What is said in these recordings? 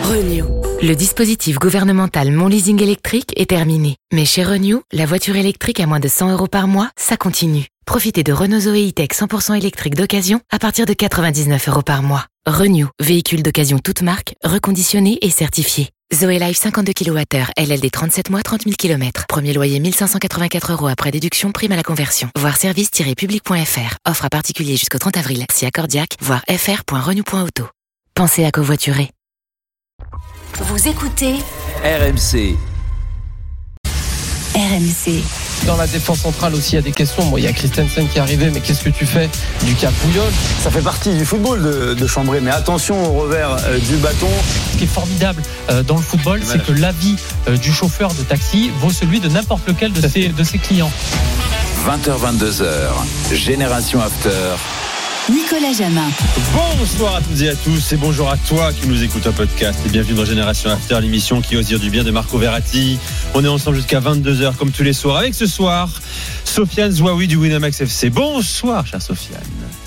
Renew. Le dispositif gouvernemental Mon Leasing électrique est terminé. Mais chez Renew, la voiture électrique à moins de 100 € par mois, ça continue. Profitez de Renault Zoe E-Tech 100% électrique d'occasion à partir de 99 € par mois. Renew, véhicule d'occasion toute marque, reconditionné et certifié. Zoe Life 52 kWh, LLD 37 mois, 30 000 km. Premier loyer 1584 € après déduction, prime à la conversion. Voir service-public.fr. Offre à particulier jusqu'au 30 avril. Si accordiaque, voir fr.renew.auto. Pensez à covoiturer. Vous écoutez RMC. RMC. Dans la défense centrale aussi, il y a des questions. Bon, il y a Christensen qui est arrivé, mais qu'est-ce que tu fais du cas Puyol? Ça fait partie du football de chambrer, mais attention au revers du bâton. Ce qui est formidable dans le football, c'est que l'avis du chauffeur de taxi vaut celui de n'importe lequel de ses clients. 20h-22h, Génération After. Nicolas Jamin. Bonsoir à toutes et à tous et bonjour à toi qui nous écoute en podcast et bienvenue dans Génération After, l'émission qui ose dire du bien de Marco Verratti. On est ensemble jusqu'à 22h comme tous les soirs avec ce soir Sofiane Zouaoui du Winamax FC. Bonsoir chère Sofiane.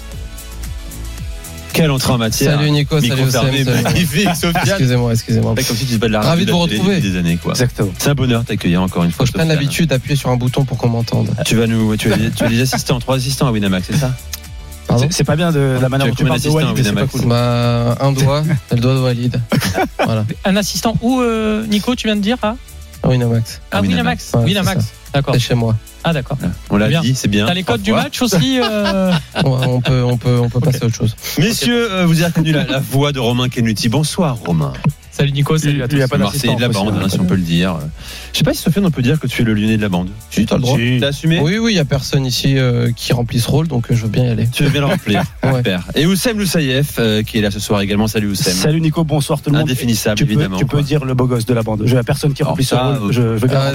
Quelle entrée en matière. Salut Nico, micro salut fermé, Sam. Magnifique Sofiane. Excusez-moi. Comme si tu te bats de la Ravi de vous retrouver. Des années, quoi. Exactement. C'est un bonheur de t'accueillir encore une fois. Faut que je prenne l'habitude d'appuyer sur un bouton pour qu'on m'entende. Tu as des assistants, 3 assistants à Winamax, c'est ça? C'est pas bien de la manière dont tu parles de Walid, c'est pas cool. Un doigt, et le doigt de Walid. Voilà. Un assistant où, Nico, tu viens de dire Winamax. Ah, Winamax. Ouais, Winamax. D'accord. C'est chez moi. Ah, d'accord. On l'a Bien. dit, c'est bien. T'as les codes du match aussi On peut passer à autre chose. Messieurs, vous avez reconnu la voix de Romain Kennuti. Bonsoir Romain. Salut Nico, salut à tous. Il y a pas Marseillais de la d'assistant, bande, si on peut le dire. Je sais pas si Sofiane, on peut dire que tu es le lyonnais de la bande. Si, t'as le droit. T'as assumé? Oui, il y a personne ici qui remplit ce rôle, donc je veux bien y aller. Tu veux bien le remplir. Ouais. Super. Et Oussem Loussaïef, qui est là ce soir également. Salut Oussem. Salut Nico, bonsoir tout le monde. Indéfinissable, évidemment. Tu peux dire le beau gosse de la bande. Je la personne qui remplit ce rôle. Je veux bien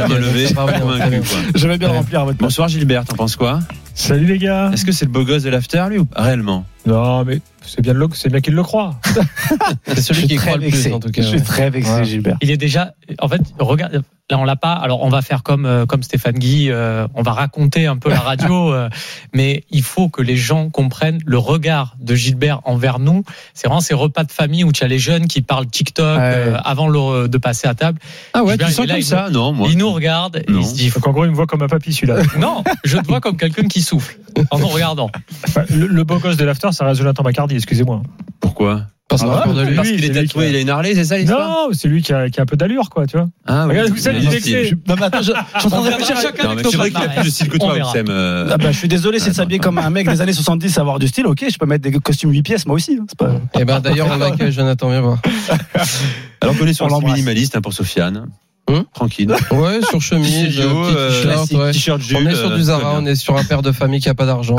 Je vais bien le remplir à votre place. Bonsoir Gilbert, t'en penses quoi? Salut les gars. Est-ce que c'est le beau gosse de l'after lui ou réellement? Non mais c'est bien qu'il le croit. C'est celui qui croit le plus en tout cas. Je suis très vexé Gilbert. Il est déjà. En fait, regarde. Là, on l'a pas. Alors, on va faire comme Stéphane Guy. On va raconter un peu la radio, mais il faut que les gens comprennent le regard de Gilbert envers nous. C'est vraiment ces repas de famille où tu as les jeunes qui parlent TikTok avant de passer à table. Ah ouais, Gilbert, tu sens comme ça? Non, moi. Il nous regarde et il se dit. Donc en gros, il me voit comme un papy celui-là. Non, je te vois comme quelqu'un qui souffle en nous regardant. Le beau gosse de l'after, ça reste Jonathan McCarty. Excusez-moi. Pourquoi? Parce qu'il est tatoué, il a une Harley, c'est ça l'histoire? Non, c'est lui qui a un peu d'allure, quoi, tu vois. Ah oui. Regarde, vous savez, il est vexé. Non mais attends, je suis en train de réfléchir. Non, mais c'est vrai qu'il a plus de style que toi, Oussem. Je suis désolé, c'est de s'habiller comme un mec des années 70, avoir du style. Ok, je peux mettre des costumes 8 pièces moi aussi. C'est pas... Et d'ailleurs on accueille Jonathan, viens voir. Alors qu'on est sur le minimaliste pour Sofiane. Tranquille. Ouais, sur chemise, t-shirt Jules. On est sur du Zara, on est sur un père de famille qui a pas d'argent.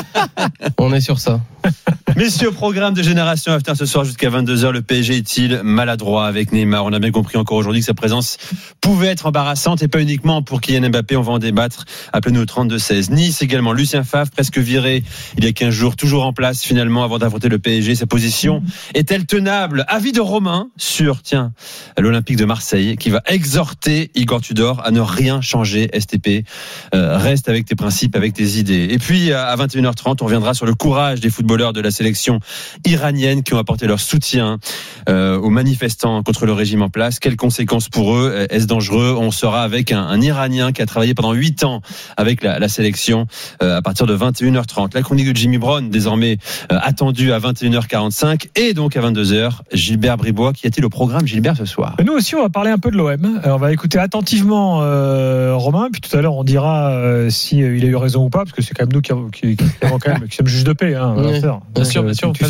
On est sur ça. Messieurs, programme de Génération After ce soir jusqu'à 22h. Le PSG est-il maladroit avec Neymar? On a bien compris encore aujourd'hui que sa présence pouvait être embarrassante et pas uniquement pour Kylian Mbappé. On va en débattre. Appelez-nous au 32-16. Nice également. Lucien Favre, presque viré il y a 15 jours, toujours en place finalement avant d'affronter le PSG. Sa position est-elle tenable? Avis de Romain sur, l'Olympique de Marseille qui va exhorter Igor Tudor à ne rien changer. STP, reste avec tes principes, avec tes idées. Et puis à 21h30, on reviendra sur le courage des footballeurs de la sélection iranienne qui ont apporté leur soutien aux manifestants contre le régime en place. Quelles conséquences pour eux? Est-ce dangereux? On sera avec un Iranien qui a travaillé pendant 8 ans avec la sélection à partir de 21h30. La chronique de Jimmy Brown, désormais attendue à 21h45 et donc à 22h. Gilbert Bribois, qui a-t-il au programme, Gilbert, ce soir? Nous aussi, on va parler un peu de l'OM. On va écouter attentivement Romain, puis tout à l'heure, on dira si il a eu raison ou pas, parce que c'est quand même nous qui sommes juges de paix. Bien sûr. Tu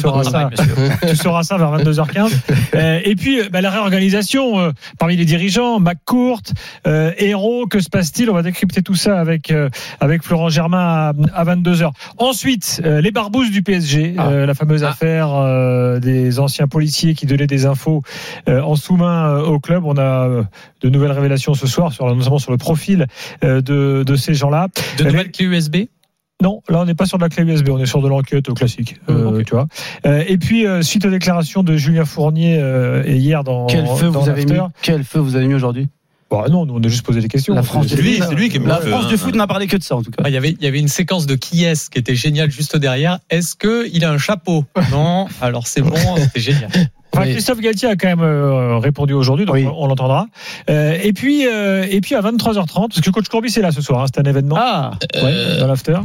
sauras ça vers 22h15. Et puis, la réorganisation parmi les dirigeants, McCourt, Hérault, que se passe-t-il? On va décrypter tout ça avec Florent Germain à 22h. Ensuite, les barbouzes du PSG, la fameuse affaire des anciens policiers qui donnaient des infos en sous-main au club. On a de nouvelles révélations ce soir, notamment sur le profil de ces gens-là. De nouvelles clés USB? Non, là on n'est pas sur de la clé USB, on est sur de l'enquête classique, tu vois. Et puis suite aux déclarations de Julien Fournier et hier dans Quel feu vous avez mis aujourd'hui? Non, nous on a juste posé des questions. La France, c'est lui qui est la France du foot n'a parlé que de ça en tout cas. Il y avait une séquence de qui est-ce qui était géniale juste derrière. Est-ce que il a un chapeau? Non, alors c'est bon, c'était génial. Enfin, Christophe Galtier a quand même répondu aujourd'hui, donc on l'entendra. Et puis à 23h30, parce que coach Courbis est là ce soir, c'est un événement. Dans l'after.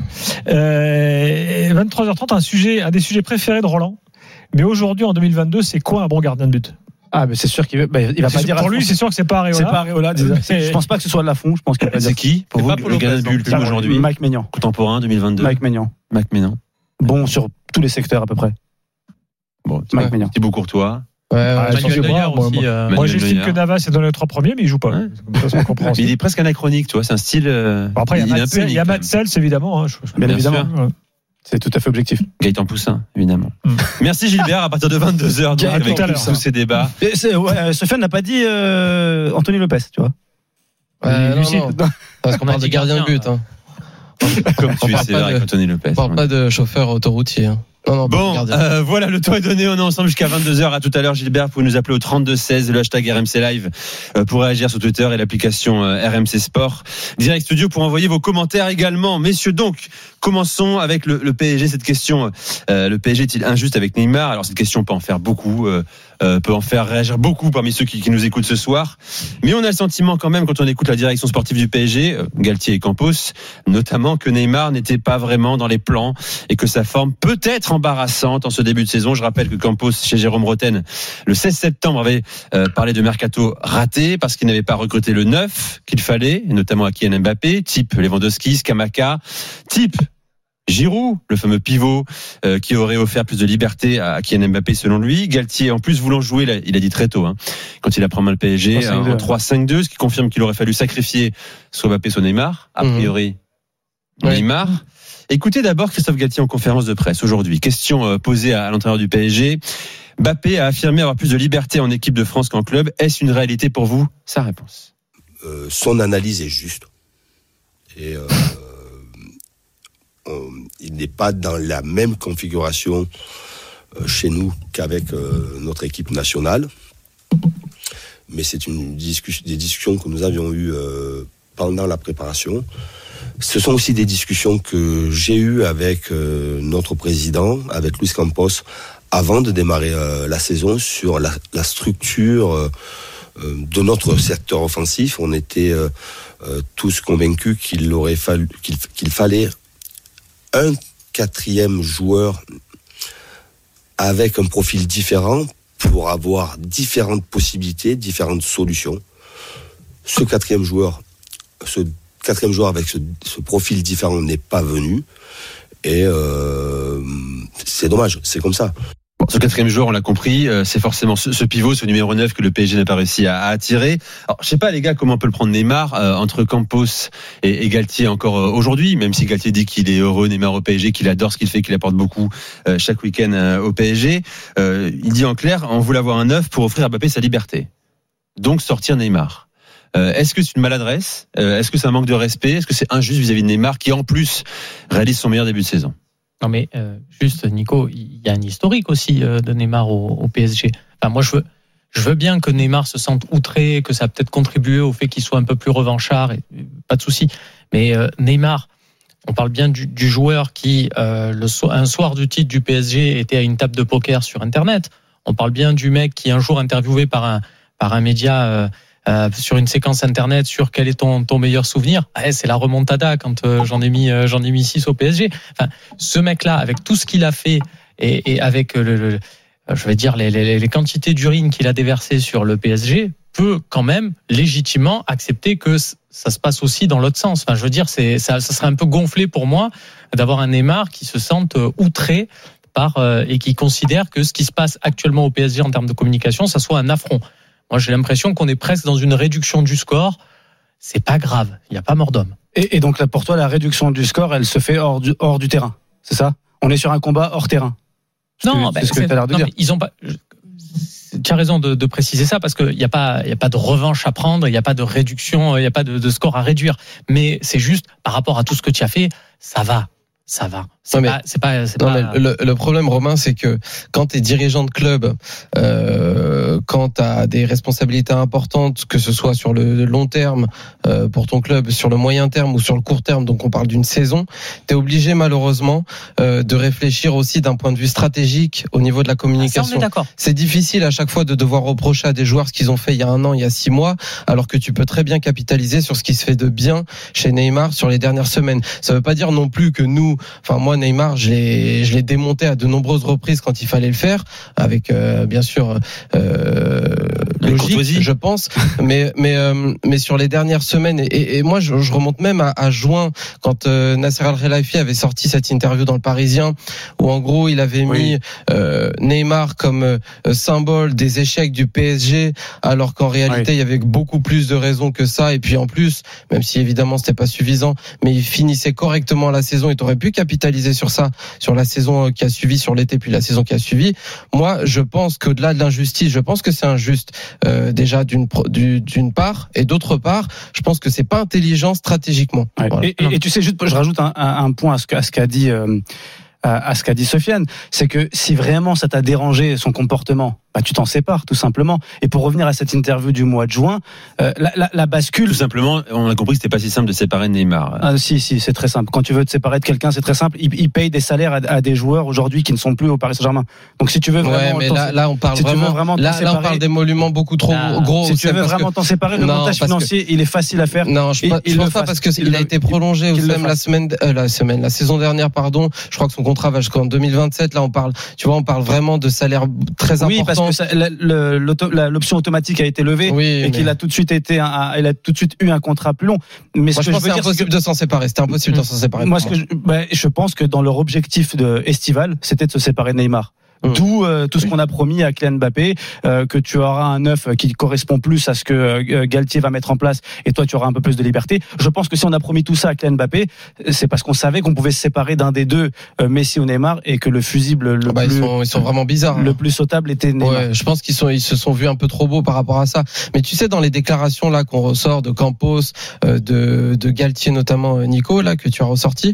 23h30, un des sujets préférés de Roland. Mais aujourd'hui, en 2022, c'est quoi un bon gardien de but? Mais c'est sûr qu'il va pas dire. Pour lui, c'est sûr que c'est pas Areola. C'est pas Areola. Je pense pas que ce soit de Lafont. Je pense qu'il va pas dire. C'est qui pour vous le gardien de but ultime aujourd'hui? Mike Maignan. Contemporain 2022. Mike Maignan. Bon sur tous les secteurs à peu près. Bon, Mike Maignan. Thibaut Courtois. Manuel Neuer aussi. Moi, j'estime que Navas est dans les 3 premiers, mais il joue pas. Comme ça, on comprend. Il est presque anachronique, tu vois. C'est un style. Après, il y a Matt Sels, évidemment. Bien évidemment. C'est tout à fait objectif. Gaëtan Poussin, évidemment. Merci Gilbert, à partir de 22h, avec tous ces débats. Sofiane n'a pas dit Anthony Lopez, tu vois. Non. Parce qu'on parle de gardien de but. Comme tu es sévère avec Anthony Lopez. On parle pas de chauffeur autoroutier. Bon, voilà, le temps est donné. On est ensemble jusqu'à 22h. À tout à l'heure, Gilbert. Vous pouvez nous appeler au 3216, le hashtag RMC Live pour réagir sur Twitter et l'application RMC Sport. Direct Studio pour envoyer vos commentaires également. Messieurs, donc, commençons avec le PSG. Cette question, le PSG est-il injuste avec Neymar? Alors, cette question peut en faire beaucoup, peut en faire réagir beaucoup parmi ceux qui nous écoutent ce soir. Mais on a le sentiment quand même, quand on écoute la direction sportive du PSG, Galtier et Campos, notamment que Neymar n'était pas vraiment dans les plans et que sa forme peut être embarrassante en ce début de saison. Je rappelle que Campos, chez Jérôme Roten, le 16 septembre, avait parlé de mercato raté parce qu'il n'avait pas recruté le 9 qu'il fallait, et notamment à Kylian Mbappé, type Lewandowski, Scamacca, type Giroud, le fameux pivot qui aurait offert plus de liberté à Kylian Mbappé selon lui. Galtier, en plus voulant jouer, il a dit très tôt, quand il apprend mal le PSG, en 3-5-2, ce qui confirme qu'il aurait fallu sacrifier soit Mbappé, soit Neymar. A priori, Neymar. Écoutez d'abord Christophe Galtier en conférence de presse aujourd'hui. Question posée à l'entraîneur du PSG. Mbappé a affirmé avoir plus de liberté en équipe de France qu'en club. Est-ce une réalité pour vous? Sa réponse. Son analyse est juste. Et il n'est pas dans la même configuration chez nous qu'avec notre équipe nationale. Mais c'est des discussions que nous avions eues pendant la préparation. Ce sont aussi des discussions que j'ai eues avec notre président, avec Luis Campos, avant de démarrer la saison sur la structure de notre secteur offensif. On était tous convaincus qu'il fallait un 4e joueur avec un profil différent pour avoir différentes possibilités, différentes solutions. Ce 4e joueur avec ce profil différent n'est pas venu et c'est dommage, c'est comme ça. Bon, ce 4e joueur, on l'a compris, c'est forcément ce pivot, ce numéro 9 que le PSG n'a pas réussi à attirer. Alors, je sais pas les gars comment on peut le prendre Neymar entre Campos et Galtier encore aujourd'hui, même si Galtier dit qu'il est heureux Neymar au PSG, qu'il adore ce qu'il fait, qu'il apporte beaucoup chaque week-end au PSG. Il dit en clair, on voulait avoir un 9 pour offrir à Mbappé sa liberté. Donc sortir Neymar. Est-ce que c'est une maladresse? Est-ce que c'est un manque de respect? Est-ce que c'est injuste vis-à-vis de Neymar qui en plus réalise son meilleur début de saison? Non mais juste Nico, il y a un historique aussi de Neymar au PSG. Enfin moi je veux bien que Neymar se sente outré, que ça a peut-être contribué au fait qu'il soit un peu plus revanchard, et pas de souci. Mais Neymar, on parle bien du joueur qui un soir du titre du PSG était à une table de poker sur Internet. On parle bien du mec qui un jour interviewé par un média sur une séquence Internet sur quel est ton meilleur souvenir. C'est la remontada quand j'en ai mis 6 au PSG. Enfin, ce mec-là, avec tout ce qu'il a fait et avec je vais dire les quantités d'urine qu'il a déversées sur le PSG, peut quand même légitimement accepter que ça se passe aussi dans l'autre sens. Enfin, je veux dire, ça serait un peu gonflé pour moi d'avoir un Neymar qui se sente outré et qui considère que ce qui se passe actuellement au PSG en termes de communication, ça soit un affront. Moi, j'ai l'impression qu'on est presque dans une réduction du score. C'est pas grave, il n'y a pas mort d'homme. Et donc, là, pour toi, la réduction du score, elle se fait hors du terrain, c'est ça? On est sur un combat hors terrain. Non, c'est ce que tu as l'air de dire. Ils ont pas. Tu as raison de préciser ça parce qu'il n'y a pas de revanche à prendre, il n'y a pas de réduction, il n'y a pas de score à réduire. Mais c'est juste par rapport à tout ce que tu as fait, ça va. ça va. Non, le problème, Romain, c'est que quand tu es dirigeant de club, quand tu as des responsabilités importantes, que ce soit sur le long terme pour ton club, sur le moyen terme ou sur le court terme, donc on parle d'une saison, tu es obligé malheureusement de réfléchir aussi d'un point de vue stratégique au niveau de la communication. Ça, on est d'accord. C'est difficile à chaque fois de devoir reprocher à des joueurs ce qu'ils ont fait il y a 1 an, il y a 6 mois, alors que tu peux très bien capitaliser sur ce qui se fait de bien chez Neymar sur les dernières semaines. Ça veut pas dire non plus que nous, enfin moi Neymar, je l'ai démonté à de nombreuses reprises quand il fallait le faire, avec bien sûr logique, je pense, mais sur les dernières semaines et moi je remonte même à juin quand Nasser Al-Khelaifi avait sorti cette interview dans le Parisien où en gros il avait mis Neymar comme symbole des échecs du PSG, alors qu'en réalité il y avait beaucoup plus de raisons que ça, et puis en plus, même si évidemment c'était pas suffisant, mais il finissait correctement la saison et t'aurais pu capitaliser sur ça, sur la saison qui a suivi, sur l'été puis la saison qui a suivi. Moi je pense qu'au-delà de l'injustice, je pense que c'est injuste déjà d'une part, et d'autre part je pense que c'est pas intelligent stratégiquement. Voilà. Et tu sais, juste je rajoute un point à ce qu'a dit Sofiane, c'est que si vraiment ça t'a dérangé son comportement, tu t'en sépares tout simplement. Et pour revenir à cette interview du mois de juin, la bascule. Tout simplement, on a compris que c'était pas si simple de séparer Neymar. Si, c'est très simple. Quand tu veux te séparer de quelqu'un, c'est très simple. Il paye des salaires à des joueurs aujourd'hui qui ne sont plus au Paris Saint-Germain. Donc si tu veux vraiment, mais là on parle si vraiment. Là on parle d'émoluments beaucoup trop gros. Si tu veux vraiment t'en séparer, le montage financier, il est facile à faire. Non, je pense pas parce que il a été prolongé même la saison dernière, pardon. Je crois que son contrat va jusqu'en 2027. Là on parle vraiment de salaires très importants. Oui, parce que l'option automatique a été levée et qu'il a tout de suite eu un contrat plus long. Mais moi, je pense que c'est impossible de s'en séparer. C'était impossible de s'en séparer. Moi, je pense que dans leur objectif estival, c'était de se séparer de Neymar. D'où tout ce qu'on a promis à Kylian Mbappé, que tu auras un neuf qui correspond plus à ce que Galtier va mettre en place, et toi tu auras un peu plus de liberté. Je pense que si on a promis tout ça à Kylian Mbappé, c'est parce qu'on savait qu'on pouvait se séparer d'un des deux, Messi ou Neymar, et que le fusible ils sont vraiment bizarres. Le plus sautable était Neymar. Ouais, je pense qu'ils se sont vus un peu trop beaux par rapport à ça. Mais tu sais, dans les déclarations là qu'on ressort de Campos, de Galtier notamment, Nico, là que tu as ressorti,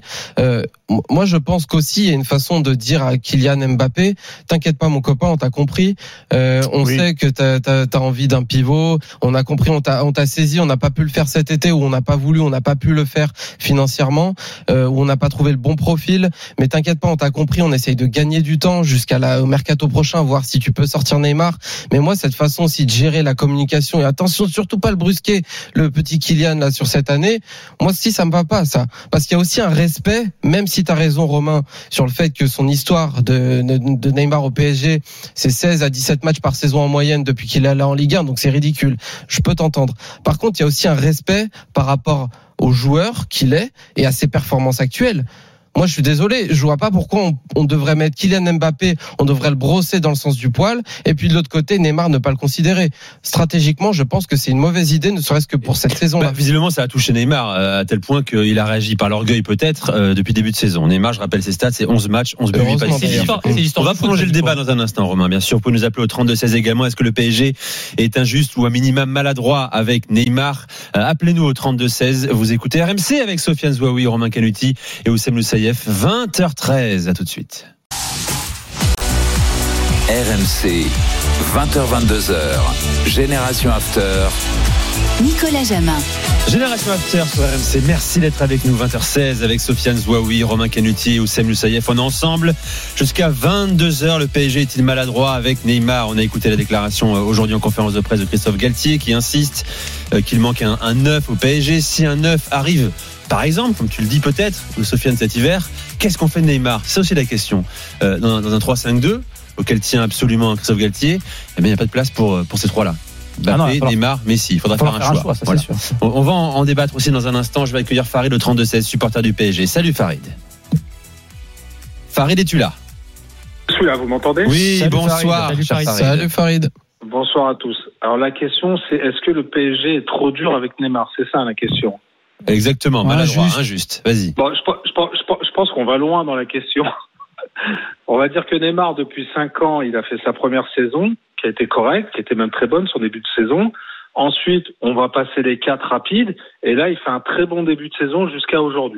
moi je pense qu'aussi il y a une façon de dire à Kylian Mbappé: t'inquiète pas mon copain, on t'a compris, sait que t'as envie d'un pivot, on a compris, on t'a saisi, on n'a pas pu le faire cet été, ou on n'a pas voulu, on n'a pas pu le faire financièrement, ou on n'a pas trouvé le bon profil, mais t'inquiète pas, on t'a compris, on essaye de gagner du temps au mercato prochain, voir si tu peux sortir Neymar. Mais moi cette façon aussi de gérer la communication, et attention surtout pas le brusquer, le petit Kylian là sur cette année, moi si ça me va pas ça, parce qu'il y a aussi un respect, même si t'as raison Romain sur le fait que son histoire de Neymar au PSG, c'est 16 à 17 matchs par saison en moyenne depuis qu'il est là en Ligue 1, donc c'est ridicule. Je peux t'entendre. Par contre, il y a aussi un respect par rapport au joueur qu'il est et à ses performances actuelles. Moi, je suis désolé, je vois pas pourquoi on devrait mettre Kylian Mbappé, on devrait le brosser dans le sens du poil, et puis de l'autre côté, Neymar ne pas le considérer. Stratégiquement, je pense que c'est une mauvaise idée, ne serait-ce que pour cette saison-là. Visiblement, ça a touché Neymar à tel point qu'il a réagi par l'orgueil peut-être depuis le début de saison. Neymar, je rappelle ses stats, c'est 11 matchs, 11 buts, 8 passes. On va prolonger le débat dans un instant, Romain. Bien sûr, vous pouvez nous appeler au 32-16 également. Est-ce que le PSG est injuste ou à minimum maladroit avec Neymar? Appelez-nous au 32-16. Vous écoutez RMC avec Sofiane Zouaoui, Romain Canuti et Oussem Loussaïef. 20h13, à tout de suite. RMC, 20h-22h, Génération After. Nicolas Jamin. Génération After sur RMC, merci d'être avec nous. 20h16 avec Sofiane Zouaoui, Romain Canuti et Oussem Loussaïef. On est ensemble jusqu'à 22h. Le PSG est-il maladroit avec Neymar? On a écouté la déclaration aujourd'hui en conférence de presse de Christophe Galtier qui insiste qu'il manque un neuf au PSG. Si un neuf arrive, par exemple, comme tu le dis peut-être, Sofiane, cet hiver, qu'est-ce qu'on fait de Neymar? C'est aussi la question. Dans un 3-5-2 auquel tient absolument Christophe Galtier, il n'y a pas de place pour ces trois-là. Mbappé, Neymar, Messi. Il faudra faire un choix. Ça, voilà. C'est sûr. On va en débattre aussi dans un instant. Je vais accueillir Farid, le 32-16, supporter du PSG. Salut Farid. Farid, es-tu là? Je suis là, vous m'entendez? Oui, salut, bonsoir. Salut Farid. Bonsoir à tous. Alors la question, c'est est-ce que le PSG est trop dur avec Neymar? C'est ça la question. Exactement, maladroit, injuste. Vas-y. Bon, je pense qu'on va loin dans la question. On va dire que Neymar, depuis 5 ans, il a fait sa première saison, qui a été correcte, qui était même très bonne, son début de saison. Ensuite, on va passer les 4 rapides, et là, il fait un très bon début de saison jusqu'à aujourd'hui.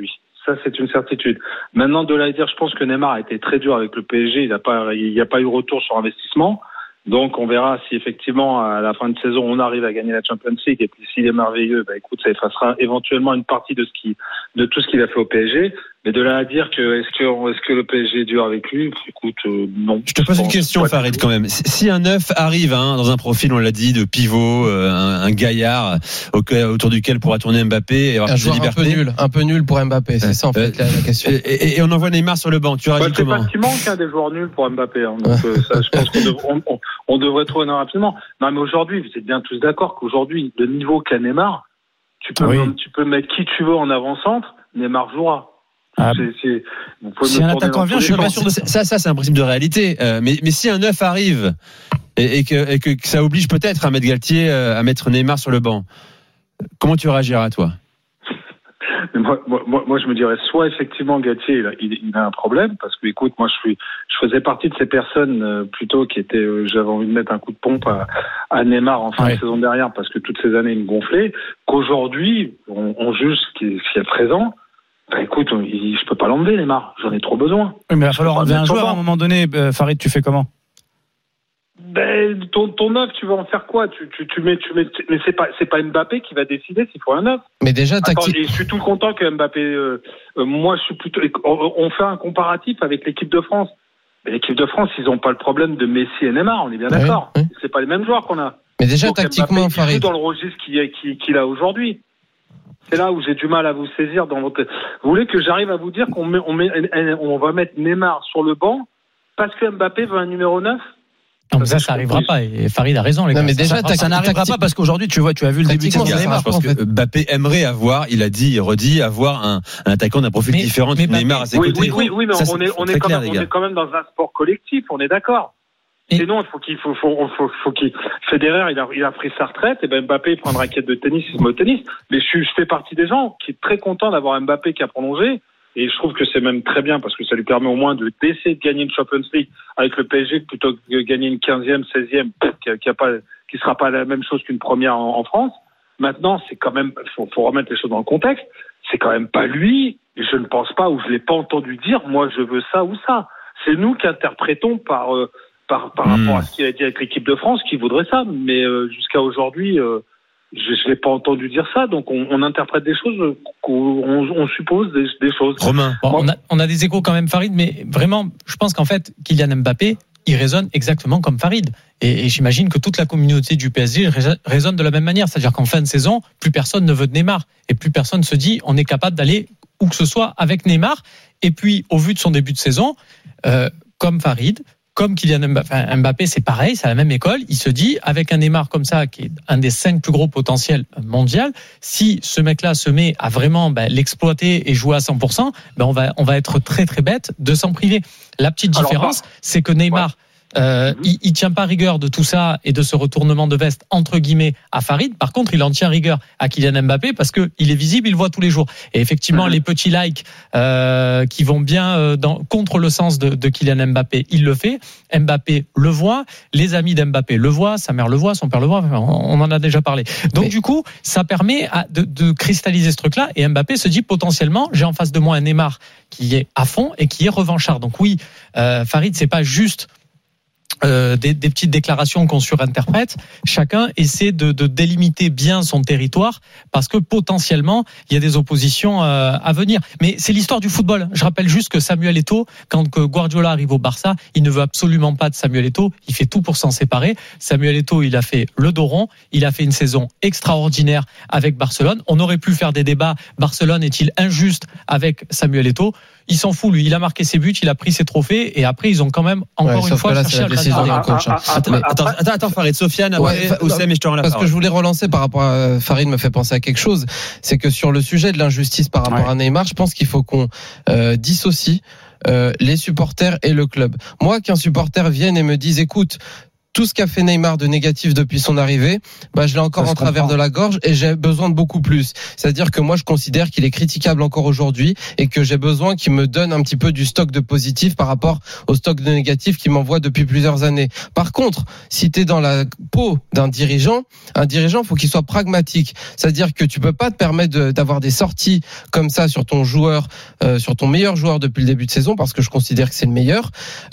Ça, c'est une certitude. Maintenant, de là à dire, je pense que Neymar a été très dur avec le PSG. Il n'y a pas eu retour sur investissement. Donc, on verra si effectivement, à la fin de saison, on arrive à gagner la Champions League. Et puis, s'il est merveilleux, écoute, ça effacera éventuellement une partie de tout ce qu'il a fait au PSG. Mais de là à dire que est-ce que le PSG est dur avec lui, écoute, non. Je te pose une question, Farid, quand même. Si un neuf arrive dans un profil, on l'a dit, de pivot, un gaillard autour duquel pourra tourner Mbappé et avoir un plus de joueur liberté. un peu nul pour Mbappé, c'est ça en fait la question. Et on envoie Neymar sur le banc. Tu réagis comment? C'est pas ce qui manque, des joueurs nuls pour Mbappé. Donc ça, je pense qu'on devrait trouver rapidement. Non, mais aujourd'hui, vous êtes bien tous d'accord qu'aujourd'hui, le niveau qu'a Neymar, tu peux mettre qui tu veux en avant-centre, Neymar jouera. Si un attaquant vient, je suis pas sûr de ça. Ça, c'est un principe de réalité. Mais si un neuf arrive et que ça oblige peut-être à mettre Galtier, à mettre Neymar sur le banc, comment tu réagiras, toi? Moi, je me dirais soit effectivement Galtier, il a un problème parce que, écoute, moi, je faisais partie de ces personnes plutôt qui étaient, j'avais envie de mettre un coup de pompe à Neymar en fin de saison dernière parce que toutes ces années il me gonflait. Qu'aujourd'hui, on juge ce qui est présent. Écoute, je peux pas l'enlever, Neymar. J'en ai trop besoin. Oui, mais il va falloir enlever un joueur à un moment donné. Farid, tu fais comment? Ton neuf, tu vas en faire quoi? Tu mets, mais c'est pas Mbappé qui va décider s'il faut un neuf. Mais déjà, je suis tout content que Mbappé. Moi, je suis plutôt. On fait un comparatif avec l'équipe de France. Mais l'équipe de France, ils ont pas le problème de Messi et Neymar. On est bien d'accord. Oui. C'est pas les mêmes joueurs qu'on a. Mais déjà, donc, tactiquement, Farid, il joue dans le registre qu'il a aujourd'hui. C'est là où j'ai du mal à vous saisir dans votre. Vous voulez que j'arrive à vous dire qu'on va mettre Neymar sur le banc parce que Mbappé veut un numéro 9? Non, mais ça n'arrivera pas. Et Farid a raison, les gars. Non, mais déjà, ça n'arrivera pas parce qu'aujourd'hui, tu as vu le début de saison. Je pense que Mbappé aimerait avoir, il a dit, il redit, avoir un attaquant d'un profil différent de Neymar à ses côtés. Oui, mais ça, on est quand même dans un sport collectif, on est d'accord. Sinon, il faut qu'il. Federer, il a pris sa retraite, et Mbappé, il prend une raquette de tennis, il se met au tennis. Mais je fais partie des gens qui est très content d'avoir Mbappé qui a prolongé. Et je trouve que c'est même très bien parce que ça lui permet au moins d'essayer de gagner une Champions League avec le PSG plutôt que de gagner une 15e, 16e, qui sera pas la même chose qu'une première en France. Maintenant, c'est quand même, faut remettre les choses dans le contexte. C'est quand même pas lui. Et je ne pense pas, ou je l'ai pas entendu dire, moi, je veux ça ou ça. C'est nous qui interprétons par rapport à ce qu'il a dit avec l'équipe de France qui voudrait ça. Mais jusqu'à aujourd'hui, je l'ai pas entendu dire ça. Donc on interprète des choses, on suppose des choses. Romain, bon, on a des échos quand même, Farid, mais vraiment, je pense qu'en fait, Kylian Mbappé, il raisonne exactement comme Farid. Et j'imagine que toute la communauté du PSG raisonne de la même manière. C'est-à-dire qu'en fin de saison, plus personne ne veut de Neymar. Et plus personne se dit, on est capable d'aller où que ce soit avec Neymar. Et puis, au vu de son début de saison, comme Farid, comme Kylian Mbappé, c'est pareil, c'est à la même école. Il se dit, avec un Neymar comme ça, qui est un des 5 plus gros potentiels mondial, si ce mec-là se met à vraiment l'exploiter et jouer à 100%, on va être très très bête de s'en priver. La petite différence, c'est que Neymar, il tient pas rigueur de tout ça et de ce retournement de veste entre guillemets à Farid. Par contre, il en tient rigueur à Kylian Mbappé parce que il est visible, il le voit tous les jours. Et effectivement, les petits likes qui vont bien contre le sens de Kylian Mbappé, il le fait. Mbappé le voit, les amis d'Mbappé le voient, sa mère le voit, son père le voit. On en a déjà parlé. Donc du coup, ça permet de cristalliser ce truc-là. Et Mbappé se dit potentiellement, j'ai en face de moi un Neymar qui est à fond et qui est revanchard. Donc oui, Farid, c'est pas juste des petites déclarations qu'on surinterprète. Chacun essaie de délimiter bien son territoire parce que potentiellement il y a des oppositions à venir. Mais c'est l'histoire du football. Je rappelle juste que Samuel Eto'o, quand Guardiola arrive au Barça, il ne veut absolument pas de Samuel Eto'o. Il fait tout pour s'en séparer. Samuel Eto'o, il a fait le dos rond. Il a fait une saison extraordinaire avec Barcelone. On aurait pu faire des débats. Barcelone est-il injuste avec Samuel Eto'o? Il s'en fout, lui. Il a marqué ses buts, il a pris ses trophées, et après, ils ont quand même, encore une fois, cherché à le décider. Attends, Farid, Sofiane, Oussem, et je te rends la parole. Parce que je voulais relancer par rapport à Farid, me fait penser à quelque chose. C'est que sur le sujet de l'injustice par rapport à Neymar, je pense qu'il faut qu'on dissocie les supporters et le club. Moi, qu'un supporter vienne et me dise, écoute, tout ce qu'a fait Neymar de négatif depuis son arrivée, je l'ai encore en travers de la gorge et j'ai besoin de beaucoup plus. C'est-à-dire que moi, je considère qu'il est critiquable encore aujourd'hui et que j'ai besoin qu'il me donne un petit peu du stock de positif par rapport au stock de négatif qu'il m'envoie depuis plusieurs années. Par contre, si tu es dans la peau d'un dirigeant, faut qu'il soit pragmatique. C'est-à-dire que tu peux pas te permettre d'avoir des sorties comme ça sur ton joueur, sur ton meilleur joueur depuis le début de saison, parce que je considère que c'est le meilleur.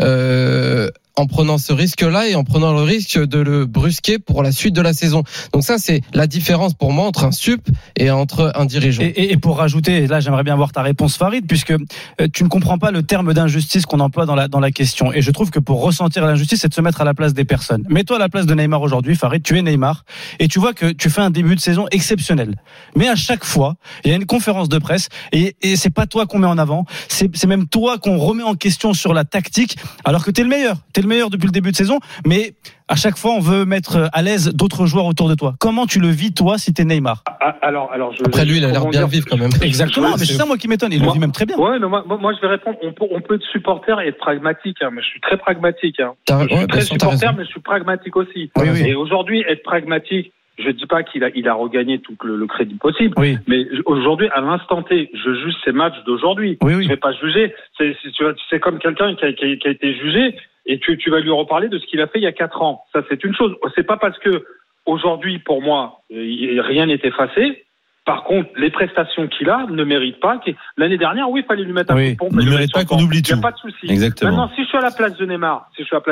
En prenant ce risque-là et en prenant le risque de le brusquer pour la suite de la saison. Donc ça, c'est la différence pour moi entre un sup et entre un dirigeant. Et pour rajouter, là, j'aimerais bien voir ta réponse, Farid, puisque tu ne comprends pas le terme d'injustice qu'on emploie dans la question. Et je trouve que pour ressentir l'injustice, c'est de se mettre à la place des personnes. Mets-toi à la place de Neymar aujourd'hui, Farid, tu es Neymar, et tu vois que tu fais un début de saison exceptionnel. Mais à chaque fois, il y a une conférence de presse, et c'est pas toi qu'on met en avant, c'est même toi qu'on remet en question sur la tactique, alors que t'es le meilleur depuis le début de saison, mais à chaque fois on veut mettre à l'aise d'autres joueurs autour de toi. Comment tu le vis toi si t'es Neymar? Après lui, il a l'air bien vivre quand même. Exactement, mais c'est ça moi qui m'étonne. Il le vit même très bien. Ouais, mais moi je vais répondre. On peut être supporter et être pragmatique. Mais je suis très pragmatique. Je suis très supporter, mais je suis pragmatique aussi. Oui. Et aujourd'hui, être pragmatique, je dis pas qu'il a regagné tout le crédit possible, mais aujourd'hui, à l'instant T, je juge ces matchs d'aujourd'hui. Je vais pas juger. C'est comme quelqu'un qui a été jugé. Et tu vas lui reparler de ce qu'il a fait il y a 4 ans. Ça, c'est une chose. C'est pas parce que aujourd'hui, pour moi, rien n'est effacé. Par contre, les prestations qu'il a ne méritent pas. L'année dernière, il fallait lui mettre un coup de pompe. Il ne mérite pas qu'on oublie tout. Il n'y a pas de souci. Exactement. Maintenant, si je suis à la place de Neymar,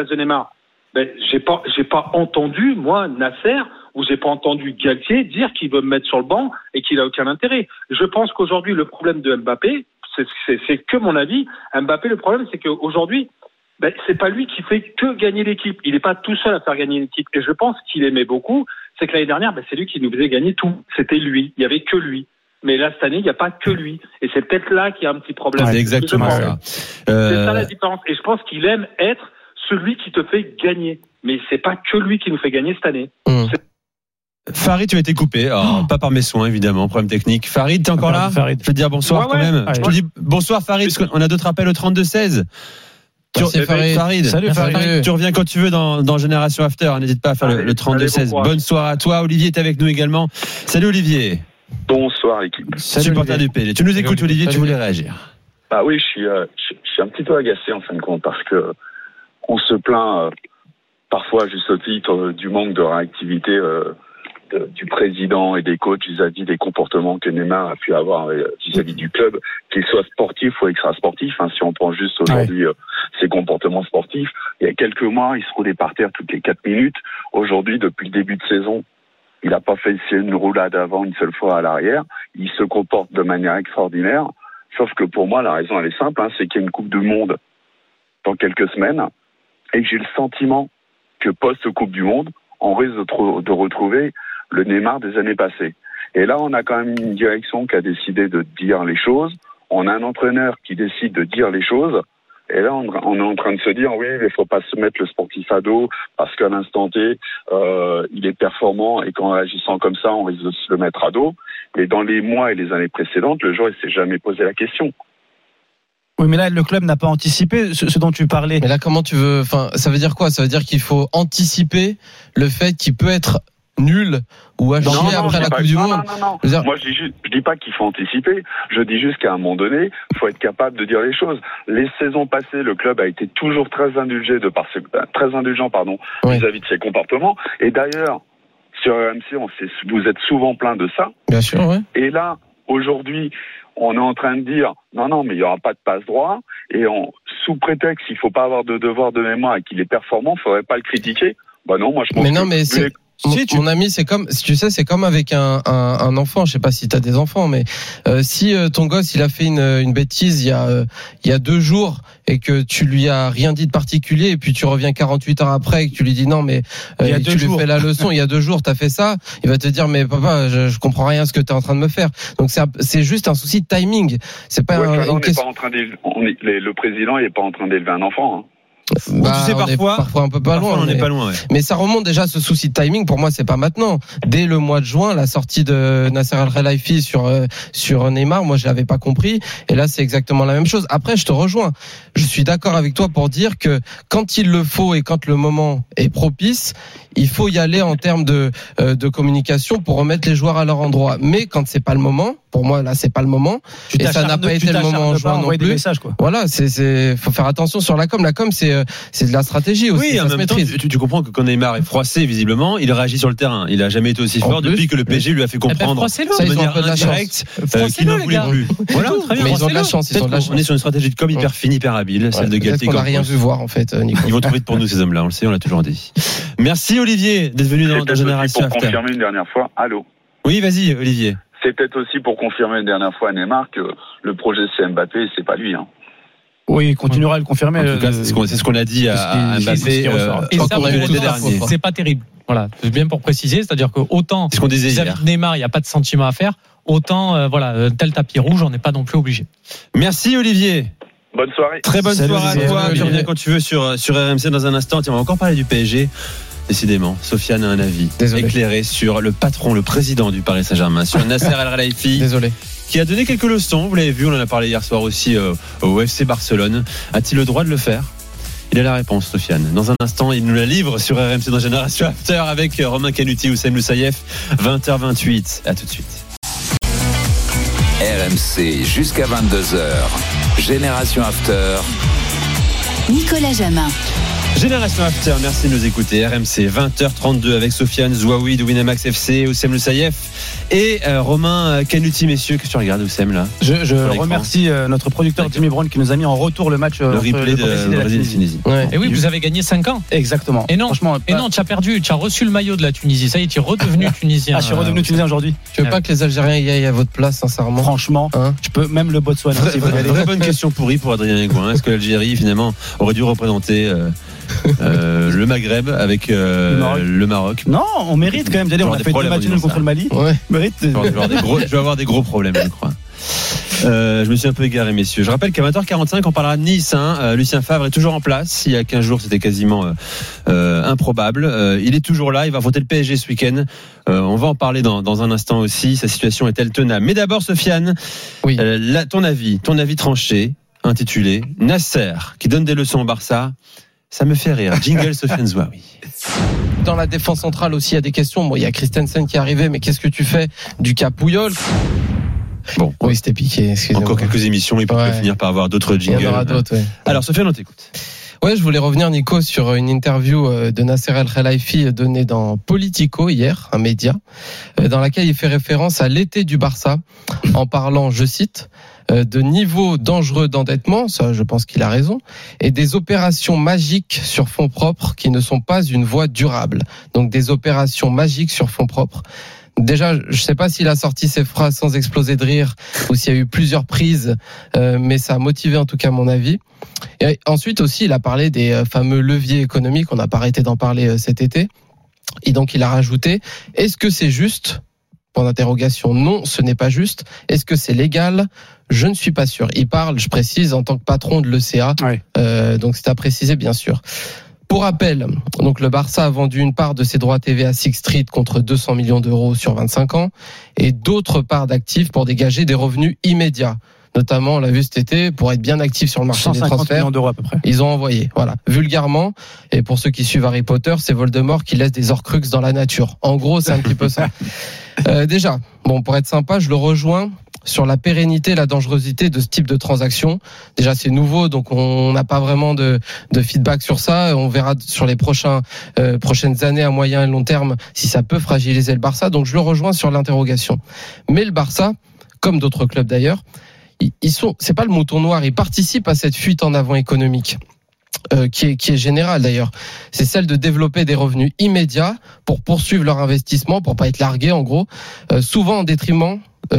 j'ai pas entendu, moi, Nasser, ou j'ai pas entendu Galtier dire qu'il veut me mettre sur le banc et qu'il a aucun intérêt. Je pense qu'aujourd'hui, le problème de Mbappé, c'est que mon avis. Mbappé, le problème, c'est qu'aujourd'hui, c'est pas lui qui fait que gagner l'équipe. Il n'est pas tout seul à faire gagner l'équipe. Et je pense qu'il aimait beaucoup. C'est que l'année dernière, c'est lui qui nous faisait gagner tout. C'était lui. Il y avait que lui. Mais là, cette année, il n'y a pas que lui. Et c'est peut-être là qu'il y a un petit problème. C'est exactement ça. C'est ça la différence. Et je pense qu'il aime être celui qui te fait gagner. Mais c'est pas que lui qui nous fait gagner cette année. Farid, tu as été coupé. Alors, pas par mes soins, évidemment. Problème technique. Farid, t'es encore là? Farid. Je vais te dire bonsoir quand même. Je te dis bonsoir, Farid, parce qu'on a d'autres appels au 32-16. Farid. Salut Farid. Tu reviens quand tu veux dans Génération After. N'hésite pas à faire le 32-16. Bonne soirée à toi. Olivier est avec nous également. Salut Olivier. Bonsoir l'équipe. Supporter du PSG. Tu nous écoutes Olivier, tu voulais réagir? Oui, je suis un petit peu agacé en fin de compte parce que on se plaint parfois juste au titre du manque de réactivité du président et des coachs vis-à-vis des comportements que Neymar a pu avoir vis-à-vis du club, qu'il soit sportif ou extra-sportif. Si on prend juste aujourd'hui ses comportements sportifs, il y a quelques mois, il se roulait par terre toutes les 4 minutes. Aujourd'hui, depuis le début de saison, il n'a pas fait une roulade avant une seule fois à l'arrière. Il se comporte de manière extraordinaire. Sauf que pour moi, la raison, elle est simple, c'est qu'il y a une Coupe du Monde dans quelques semaines et que j'ai le sentiment que post-Coupe du Monde, on risque de retrouver le Neymar des années passées. Et là, on a quand même une direction qui a décidé de dire les choses. On a un entraîneur qui décide de dire les choses. Et là, on est en train de se dire, oui, il ne faut pas se mettre le sportif à dos parce qu'à l'instant T, il est performant et qu'en réagissant comme ça, on risque de se le mettre à dos. Et dans les mois et les années précédentes, le joueur ne s'est jamais posé la question. Oui, mais là, le club n'a pas anticipé ce dont tu parlais. Mais là, comment tu veux... ça veut dire quoi? Ça veut dire qu'il faut anticiper le fait qu'il peut être nul ou à chier après la Coupe du Monde. Non. Moi, je dis pas qu'il faut anticiper. Je dis juste qu'à un moment donné, il faut être capable de dire les choses. Les saisons passées, le club a été toujours très indulgent vis-à-vis de ses comportements. Et d'ailleurs, sur RMC, vous êtes souvent plaint de ça. Bien sûr, ouais. Et là, aujourd'hui, on est en train de dire non, mais il n'y aura pas de passe-droit. Et sous prétexte qu'il ne faut pas avoir de devoir de mémoire et qu'il est performant, il ne faudrait pas le critiquer. Non, moi je pense mon ami, c'est comme, tu sais, c'est comme avec un enfant. Je sais pas si t'as des enfants, mais si ton gosse il a fait une bêtise il y a 2 jours et que tu lui as rien dit de particulier et puis tu reviens 48 heures après et que tu lui dis non mais tu lui fais la leçon il y a 2 jours t'as fait ça, il va te dire mais papa je comprends rien à ce que t'es en train de me faire. Donc c'est juste un souci de timing. C'est pas une question. Le président il est pas en train d'élever un enfant. Tu sais, parfois un peu pas loin. On n'est pas loin, ouais. Mais ça remonte déjà, ce souci de timing. Pour moi, c'est pas maintenant. Dès le mois de juin, la sortie de Nasser Al-Khelaifi sur Neymar, moi, je l'avais pas compris. Et là, c'est exactement la même chose. Après, je te rejoins. Je suis d'accord avec toi pour dire que quand il le faut et quand le moment est propice, il faut y aller en termes de communication pour remettre les joueurs à leur endroit. Mais quand c'est pas le moment, pour moi, là, c'est pas le moment. Et ça n'a pas été le moment en juin non plus. Messages, quoi. Voilà, faut faire attention sur la com. La com, c'est de la stratégie aussi. Oui, en même temps, tu comprends que quand Neymar est froissé, visiblement, il réagit sur le terrain. Il a jamais été aussi fort depuis que le PSG lui a fait comprendre de manière indirecte qu'il n'en voulait plus. Voilà, très bien. Mais ils ont de la chance. On est sur une stratégie de com hyper fine, hyper habile, celle de Galtier. On n'a rien vu voir, en fait, Nico. Ils vont trop vite pour nous, ces hommes-là. On le sait, on l'a toujours dit. Merci, Olivier, d'être venu dans Génération After. Pour confirmer une dernière fois. Allô? Oui, vas-y, Olivier. C'est peut-être aussi pour confirmer une dernière fois à Neymar que le projet c'est Mbappé, c'est pas lui. Oui, il continuera à le confirmer. En tout cas, c'est ce qu'on a dit à Mbappé. Et ça, c'est pas terrible. Voilà, c'est bien pour préciser, c'est-à-dire que autant c'est ce qu'on disait hier. Neymar, il n'y a pas de sentiment à faire, autant tel tapis rouge, on n'est pas non plus obligé. Merci Olivier. Bonne soirée. Très bonne soirée à toi. Tu reviens quand tu veux sur RMC dans un instant. Tiens, on va encore parler du PSG. Décidément, Sofiane a un avis éclairé sur le patron, le président du Paris Saint-Germain, sur Nasser Al-Khelaifi. Qui a donné quelques leçons, vous l'avez vu, on en a parlé hier soir aussi au FC Barcelone. A-t-il le droit de le faire? Il a la réponse, Sofiane. Dans un instant, il nous la livre sur RMC dans Génération After avec Romain Canuti, Oussem Loussaïef, 20h28. À tout de suite. RMC jusqu'à 22h. Génération After. Nicolas Jamin. Génération After, merci de nous écouter. RMC 20h32 avec Sofiane Zouaoui de Winamax FC, Oussem Loussaïef et Romain Canuti. Messieurs, qu'est-ce que tu regardes, Oussem, là? Je remercie notre producteur Jimmy Brown qui nous a mis en retour le match le replay de la Tunisie. Ouais. Et oui, vous avez gagné 5 ans. Exactement. Et non, tu as perdu, tu as reçu le maillot de la Tunisie. Ça y est, tu es redevenu tunisien. Je suis redevenu tunisien aujourd'hui. Tu veux pas que les Algériens y aillent à votre place, sincèrement? Franchement, je peux même le Botswana. Vraie bonne question pourrie pour Adrien Aigouin. Est-ce que l'Algérie, finalement, aurait dû représenter le Maghreb avec le Maroc? Non, on mérite quand même d'aller. On a fait 2 matchs nuls contre le Mali. Ouais. Mérite. Je vais avoir des gros problèmes, je crois. Je me suis un peu égaré, messieurs. Je rappelle qu'à 20h45, on parlera de Nice. Lucien Favre est toujours en place. Il y a 15 jours, c'était quasiment improbable. Il est toujours là. Il va affronter le PSG ce week-end. On va en parler dans un instant aussi. Sa situation est-elle tenable? Mais d'abord, Sofiane, oui. Ton avis tranché, intitulé Nasser qui donne des leçons au Barça. Ça me fait rire. Jingle Sofiane Zouaoui. Dans la défense centrale aussi, il y a des questions. Bon, il y a Christensen qui est arrivé, mais qu'est-ce que tu fais du cas Puyol? Bon, oui, c'était piqué. Excusez-moi. Encore quelques émissions, il peut finir par avoir d'autres jingles. Il y en aura d'autres, ouais. Alors, Sofiane, on t'écoute. Ouais, je voulais revenir, Nico, sur une interview de Nasser Al-Khelaifi donnée dans Politico hier, un média, dans laquelle il fait référence à l'été du Barça, en parlant, je cite, de niveau dangereux d'endettement, ça je pense qu'il a raison, et des opérations magiques sur fonds propres qui ne sont pas une voie durable. Donc des opérations magiques sur fonds propres. Déjà, je sais pas s'il a sorti ses phrases sans exploser de rire ou s'il y a eu plusieurs prises, mais ça a motivé en tout cas mon avis. Et ensuite aussi, il a parlé des fameux leviers économiques, on n'a pas arrêté d'en parler cet été. Et donc il a rajouté, est-ce que c'est juste ? Point d'interrogation, non, ce n'est pas juste. Est-ce que c'est légal ? Je ne suis pas sûr. Il parle, je précise, en tant que patron de l'ECA. Ouais. Donc c'est à préciser, bien sûr. Pour rappel, donc le Barça a vendu une part de ses droits TV à Sixth Street contre 200 millions d'euros sur 25 ans et d'autres parts d'actifs pour dégager des revenus immédiats. Notamment, on l'a vu cet été, pour être bien actif sur le marché des transferts. 150 millions d'euros à peu près. Ils ont envoyé, voilà. Vulgairement, et pour ceux qui suivent Harry Potter, c'est Voldemort qui laisse des Horcruxes dans la nature. En gros, c'est un petit peu ça. Déjà, bon, pour être sympa, je le rejoins sur la pérennité et la dangerosité de ce type de transaction. Déjà, c'est nouveau, donc on n'a pas vraiment de feedback sur ça. On verra sur les prochaines années à moyen et long terme si ça peut fragiliser le Barça. Donc, je le rejoins sur l'interrogation. Mais le Barça, comme d'autres clubs d'ailleurs, c'est pas le mouton noir. Ils participent à cette fuite en avant économique. Qui est générale d'ailleurs, c'est celle de développer des revenus immédiats pour poursuivre leur investissement, pour pas être largués en gros, souvent au détriment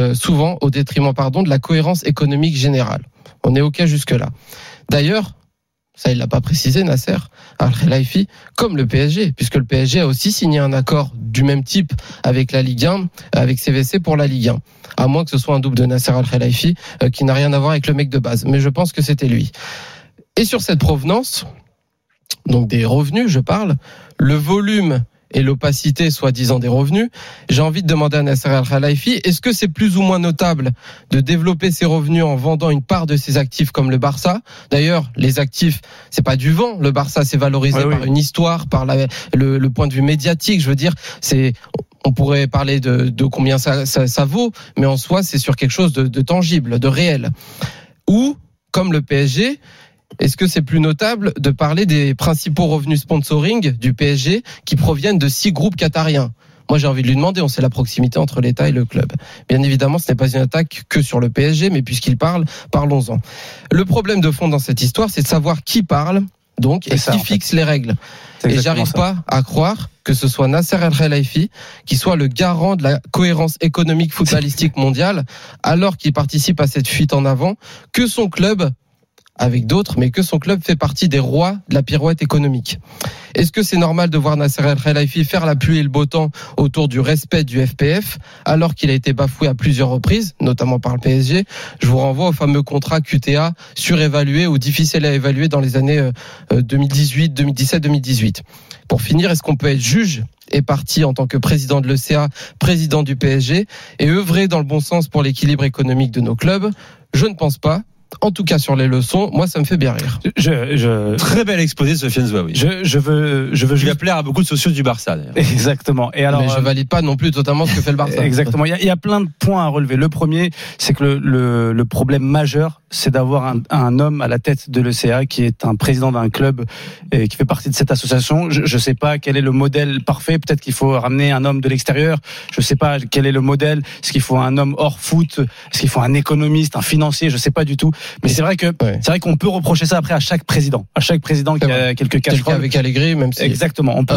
de la cohérence économique générale. On est ok jusque là. D'ailleurs, ça il l'a pas précisé Nasser Al-Khelaifi, comme le PSG, puisque le PSG a aussi signé un accord du même type avec la Ligue 1, avec CVC pour la Ligue 1. À moins que ce soit un double de Nasser Al-Khelaifi qui n'a rien à voir avec le mec de base, mais je pense que c'était lui. Et sur cette provenance, donc des revenus, je parle, le volume et l'opacité soi-disant des revenus, j'ai envie de demander à Nasser Al-Khelaifi, est-ce que c'est plus ou moins notable de développer ses revenus en vendant une part de ses actifs comme le Barça? D'ailleurs, les actifs, c'est pas du vent. Le Barça, c'est valorisé par une histoire, par le point de vue médiatique. Je veux dire, on pourrait parler de combien ça vaut, mais en soi, c'est sur quelque chose de tangible, de réel. Ou, comme le PSG, est-ce que c'est plus notable de parler des principaux revenus sponsoring du PSG qui proviennent de 6 groupes qatariens? Moi, j'ai envie de lui demander, on sait la proximité entre l'État et le club. Bien évidemment, ce n'est pas une attaque que sur le PSG, mais puisqu'il parle, parlons-en. Le problème de fond dans cette histoire, c'est de savoir qui parle, donc, et qui fixe les règles. Et j'arrive pas à croire que ce soit Nasser Al-Khelaifi qui soit le garant de la cohérence économique footballistique mondiale, alors qu'il participe à cette fuite en avant, que son club, avec d'autres, mais que son club fait partie des rois de la pirouette économique. Est-ce que c'est normal de voir Nasser Al-Khelaifi faire la pluie et le beau temps autour du respect du FPF, alors qu'il a été bafoué à plusieurs reprises, notamment par le PSG? Je vous renvoie au fameux contrat QTA surévalué ou difficile à évaluer dans les années 2018, 2017, 2018. Pour finir, est-ce qu'on peut être juge et parti en tant que président de l'ECA, président du PSG, et œuvrer dans le bon sens pour l'équilibre économique de nos clubs? Je ne pense pas. En tout cas, sur les leçons, moi, ça me fait bien rire. Très bel exposé de Sofiane Zouaoui. Je veux lui va plaire à beaucoup de socios du Barça, d'ailleurs. Exactement. Et alors, mais je valide pas non plus totalement ce que fait le Barça. Exactement. Il y a plein de points à relever. Le premier, c'est que le problème majeur, c'est d'avoir un homme à la tête de l'ECA qui est un président d'un club et qui fait partie de cette association. Je sais pas quel est le modèle parfait. Peut-être qu'il faut ramener un homme de l'extérieur. Je sais pas quel est le modèle. Est-ce qu'il faut un homme hors foot? Est-ce qu'il faut un économiste, un financier? Je sais pas du tout. Mais c'est vrai qu'on peut reprocher ça après à chaque président qui a quelques casseroles. Avec Allegri, même si. Exactement. On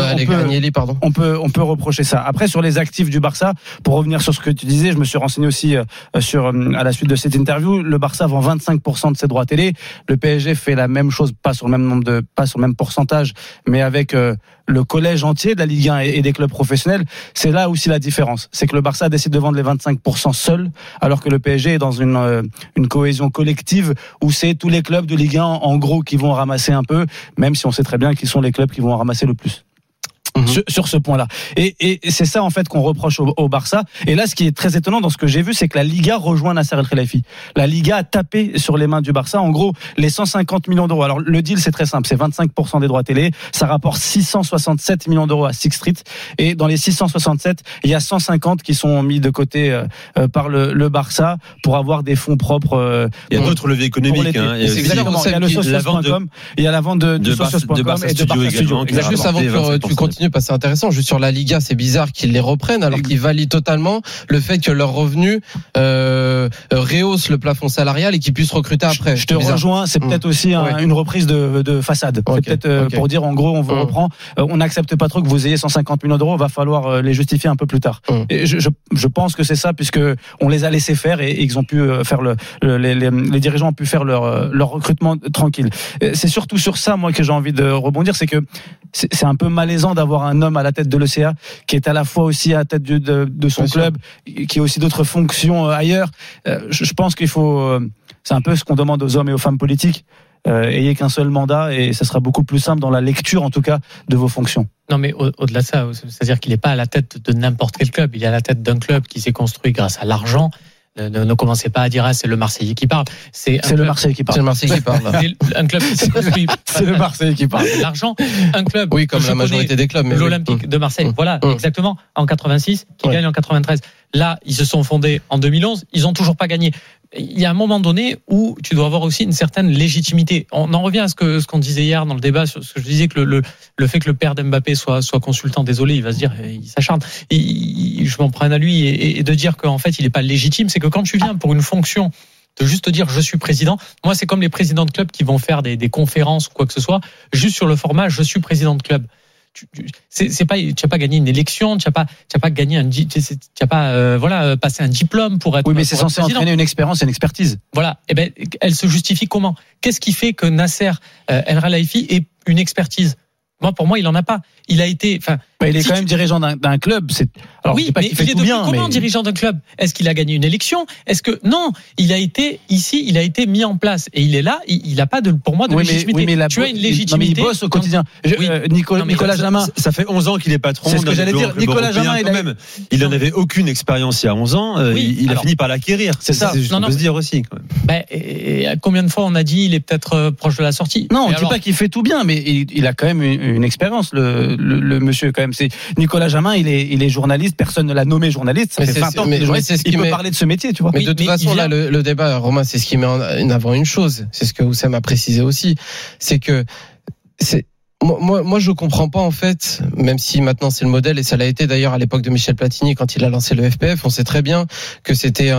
peut reprocher ça. Après, sur les actifs du Barça, pour revenir sur ce que tu disais, je me suis renseigné aussi à la suite de cette interview. Le Barça vend 25% de ses droits télé. Le PSG fait la même chose, pas sur le même pourcentage, mais avec le collège entier de la Ligue 1 et des clubs professionnels. C'est là aussi la différence. C'est que le Barça décide de vendre les 25% seul, alors que le PSG est dans une cohésion collective où c'est tous les clubs de Ligue 1 en gros qui vont ramasser un peu, même si on sait très bien qu'ils sont les clubs qui vont en ramasser le plus. Sur ce point-là. Et c'est ça, en fait, qu'on reproche au Barça. Et là, ce qui est très étonnant dans ce que j'ai vu, c'est que la Liga rejoint Nasser Al-Khelaifi. La Liga a tapé sur les mains du Barça. En gros, les 150 millions d'euros. Alors, le deal, c'est très simple. C'est 25% des droits télé. Ça rapporte 667 millions d'euros à Sixth Street. Et dans les 667, il y a 150 qui sont mis de côté par le Barça pour avoir des fonds propres. Il y a d'autres leviers économiques. Il y a le socios.com. Il y a la vente de socios.com et de Barça Studio. Juste avant que tu continues, parce que c'est intéressant, juste sur la Liga, c'est bizarre qu'ils les reprennent alors qu'ils valident totalement le fait que leurs revenus rehaussent le plafond salarial et qu'ils puissent recruter après. Je te rejoins, c'est peut-être aussi une reprise de façade. C'est peut-être pour dire en gros on vous reprend, on n'accepte pas trop que vous ayez 150 millions d'euros, va falloir les justifier un peu plus tard. Et je pense que c'est ça, puisque on les a laissés faire et ils ont pu faire les dirigeants ont pu faire leur recrutement tranquille. C'est surtout sur ça moi que j'ai envie de rebondir, c'est que c'est un peu malaisant d'avoir un homme à la tête de l'ECA qui est à la fois aussi à la tête de son club, qui a aussi d'autres fonctions ailleurs. Je pense qu'il faut, c'est un peu ce qu'on demande aux hommes et aux femmes politiques. Ayez qu'un seul mandat et ça sera beaucoup plus simple dans la lecture en tout cas de vos fonctions. Non mais au-delà de ça, c'est-à-dire qu'il n'est pas à la tête de n'importe quel club, il est à la tête d'un club qui s'est construit grâce à l'argent. Ne commencez pas à dire c'est le Marseillais qui parle. C'est le Marseillais qui parle. C'est le Marseillais qui parle. Un club qui s'est construit. C'est le Marseillais qui parle. L'argent, un club. Oui, comme la majorité des clubs. L'Olympique de Marseille. Voilà, exactement. En 86, qui gagne en 93. Là, ils se sont fondés en 2011. Ils ont toujours pas gagné. Il y a un moment donné où tu dois avoir aussi une certaine légitimité. On en revient à ce qu'on disait hier dans le débat, sur ce que je disais que le fait que le père d'Mbappé soit consultant, désolé, il va se dire, il s'acharne. Je m'en prends à lui et de dire qu'en fait, il n'est pas légitime, c'est que quand tu viens pour une fonction de juste dire je suis président, moi c'est comme les présidents de club qui vont faire des conférences ou quoi que ce soit, juste sur le format je suis président de club. Tu n'as pas gagné une élection, tu n'as pas gagné passé un diplôme pour être. Oui, mais c'est censé entraîner une expérience et une expertise. Voilà. Et ben, elle se justifie comment? Qu'est-ce qui fait que Nasser El Khelaifi ait une expertise? Pour moi, il en a pas. Il a été, Il est quand même dirigeant d'un club. Alors, oui, mais il est devenu comment dirigeant d'un club? Est-ce qu'il a gagné une élection? Est-ce que non? Il a été mis en place et il est là. Il n'a pas pour moi de légitimité. Tu as une légitimité. Il bosse au quotidien. Nicolas Jamin. Ça fait 11 ans qu'il est patron. C'est ce que j'allais dire. Nicolas Jamin, il n'en avait aucune expérience il y a 11 ans. Il a fini par l'acquérir. C'est ça. On peut se dire aussi. Quand même. Et combien de fois on a dit il est peut-être proche de la sortie? Non, on ne dit pas qu'il fait tout bien, mais il a quand même une expérience. Le monsieur quand même. C'est Nicolas Jamin, il est journaliste, personne ne l'a nommé journaliste, ça fait 20 ans qu'il peut parler de ce métier, tu vois. Mais de toute façon, là, le débat, Romain, c'est ce qui met en avant une chose, c'est ce que Oussem a précisé aussi, c'est que moi, je comprends pas en fait, même si maintenant c'est le modèle et ça l'a été d'ailleurs à l'époque de Michel Platini quand il a lancé le FPF, on sait très bien que c'était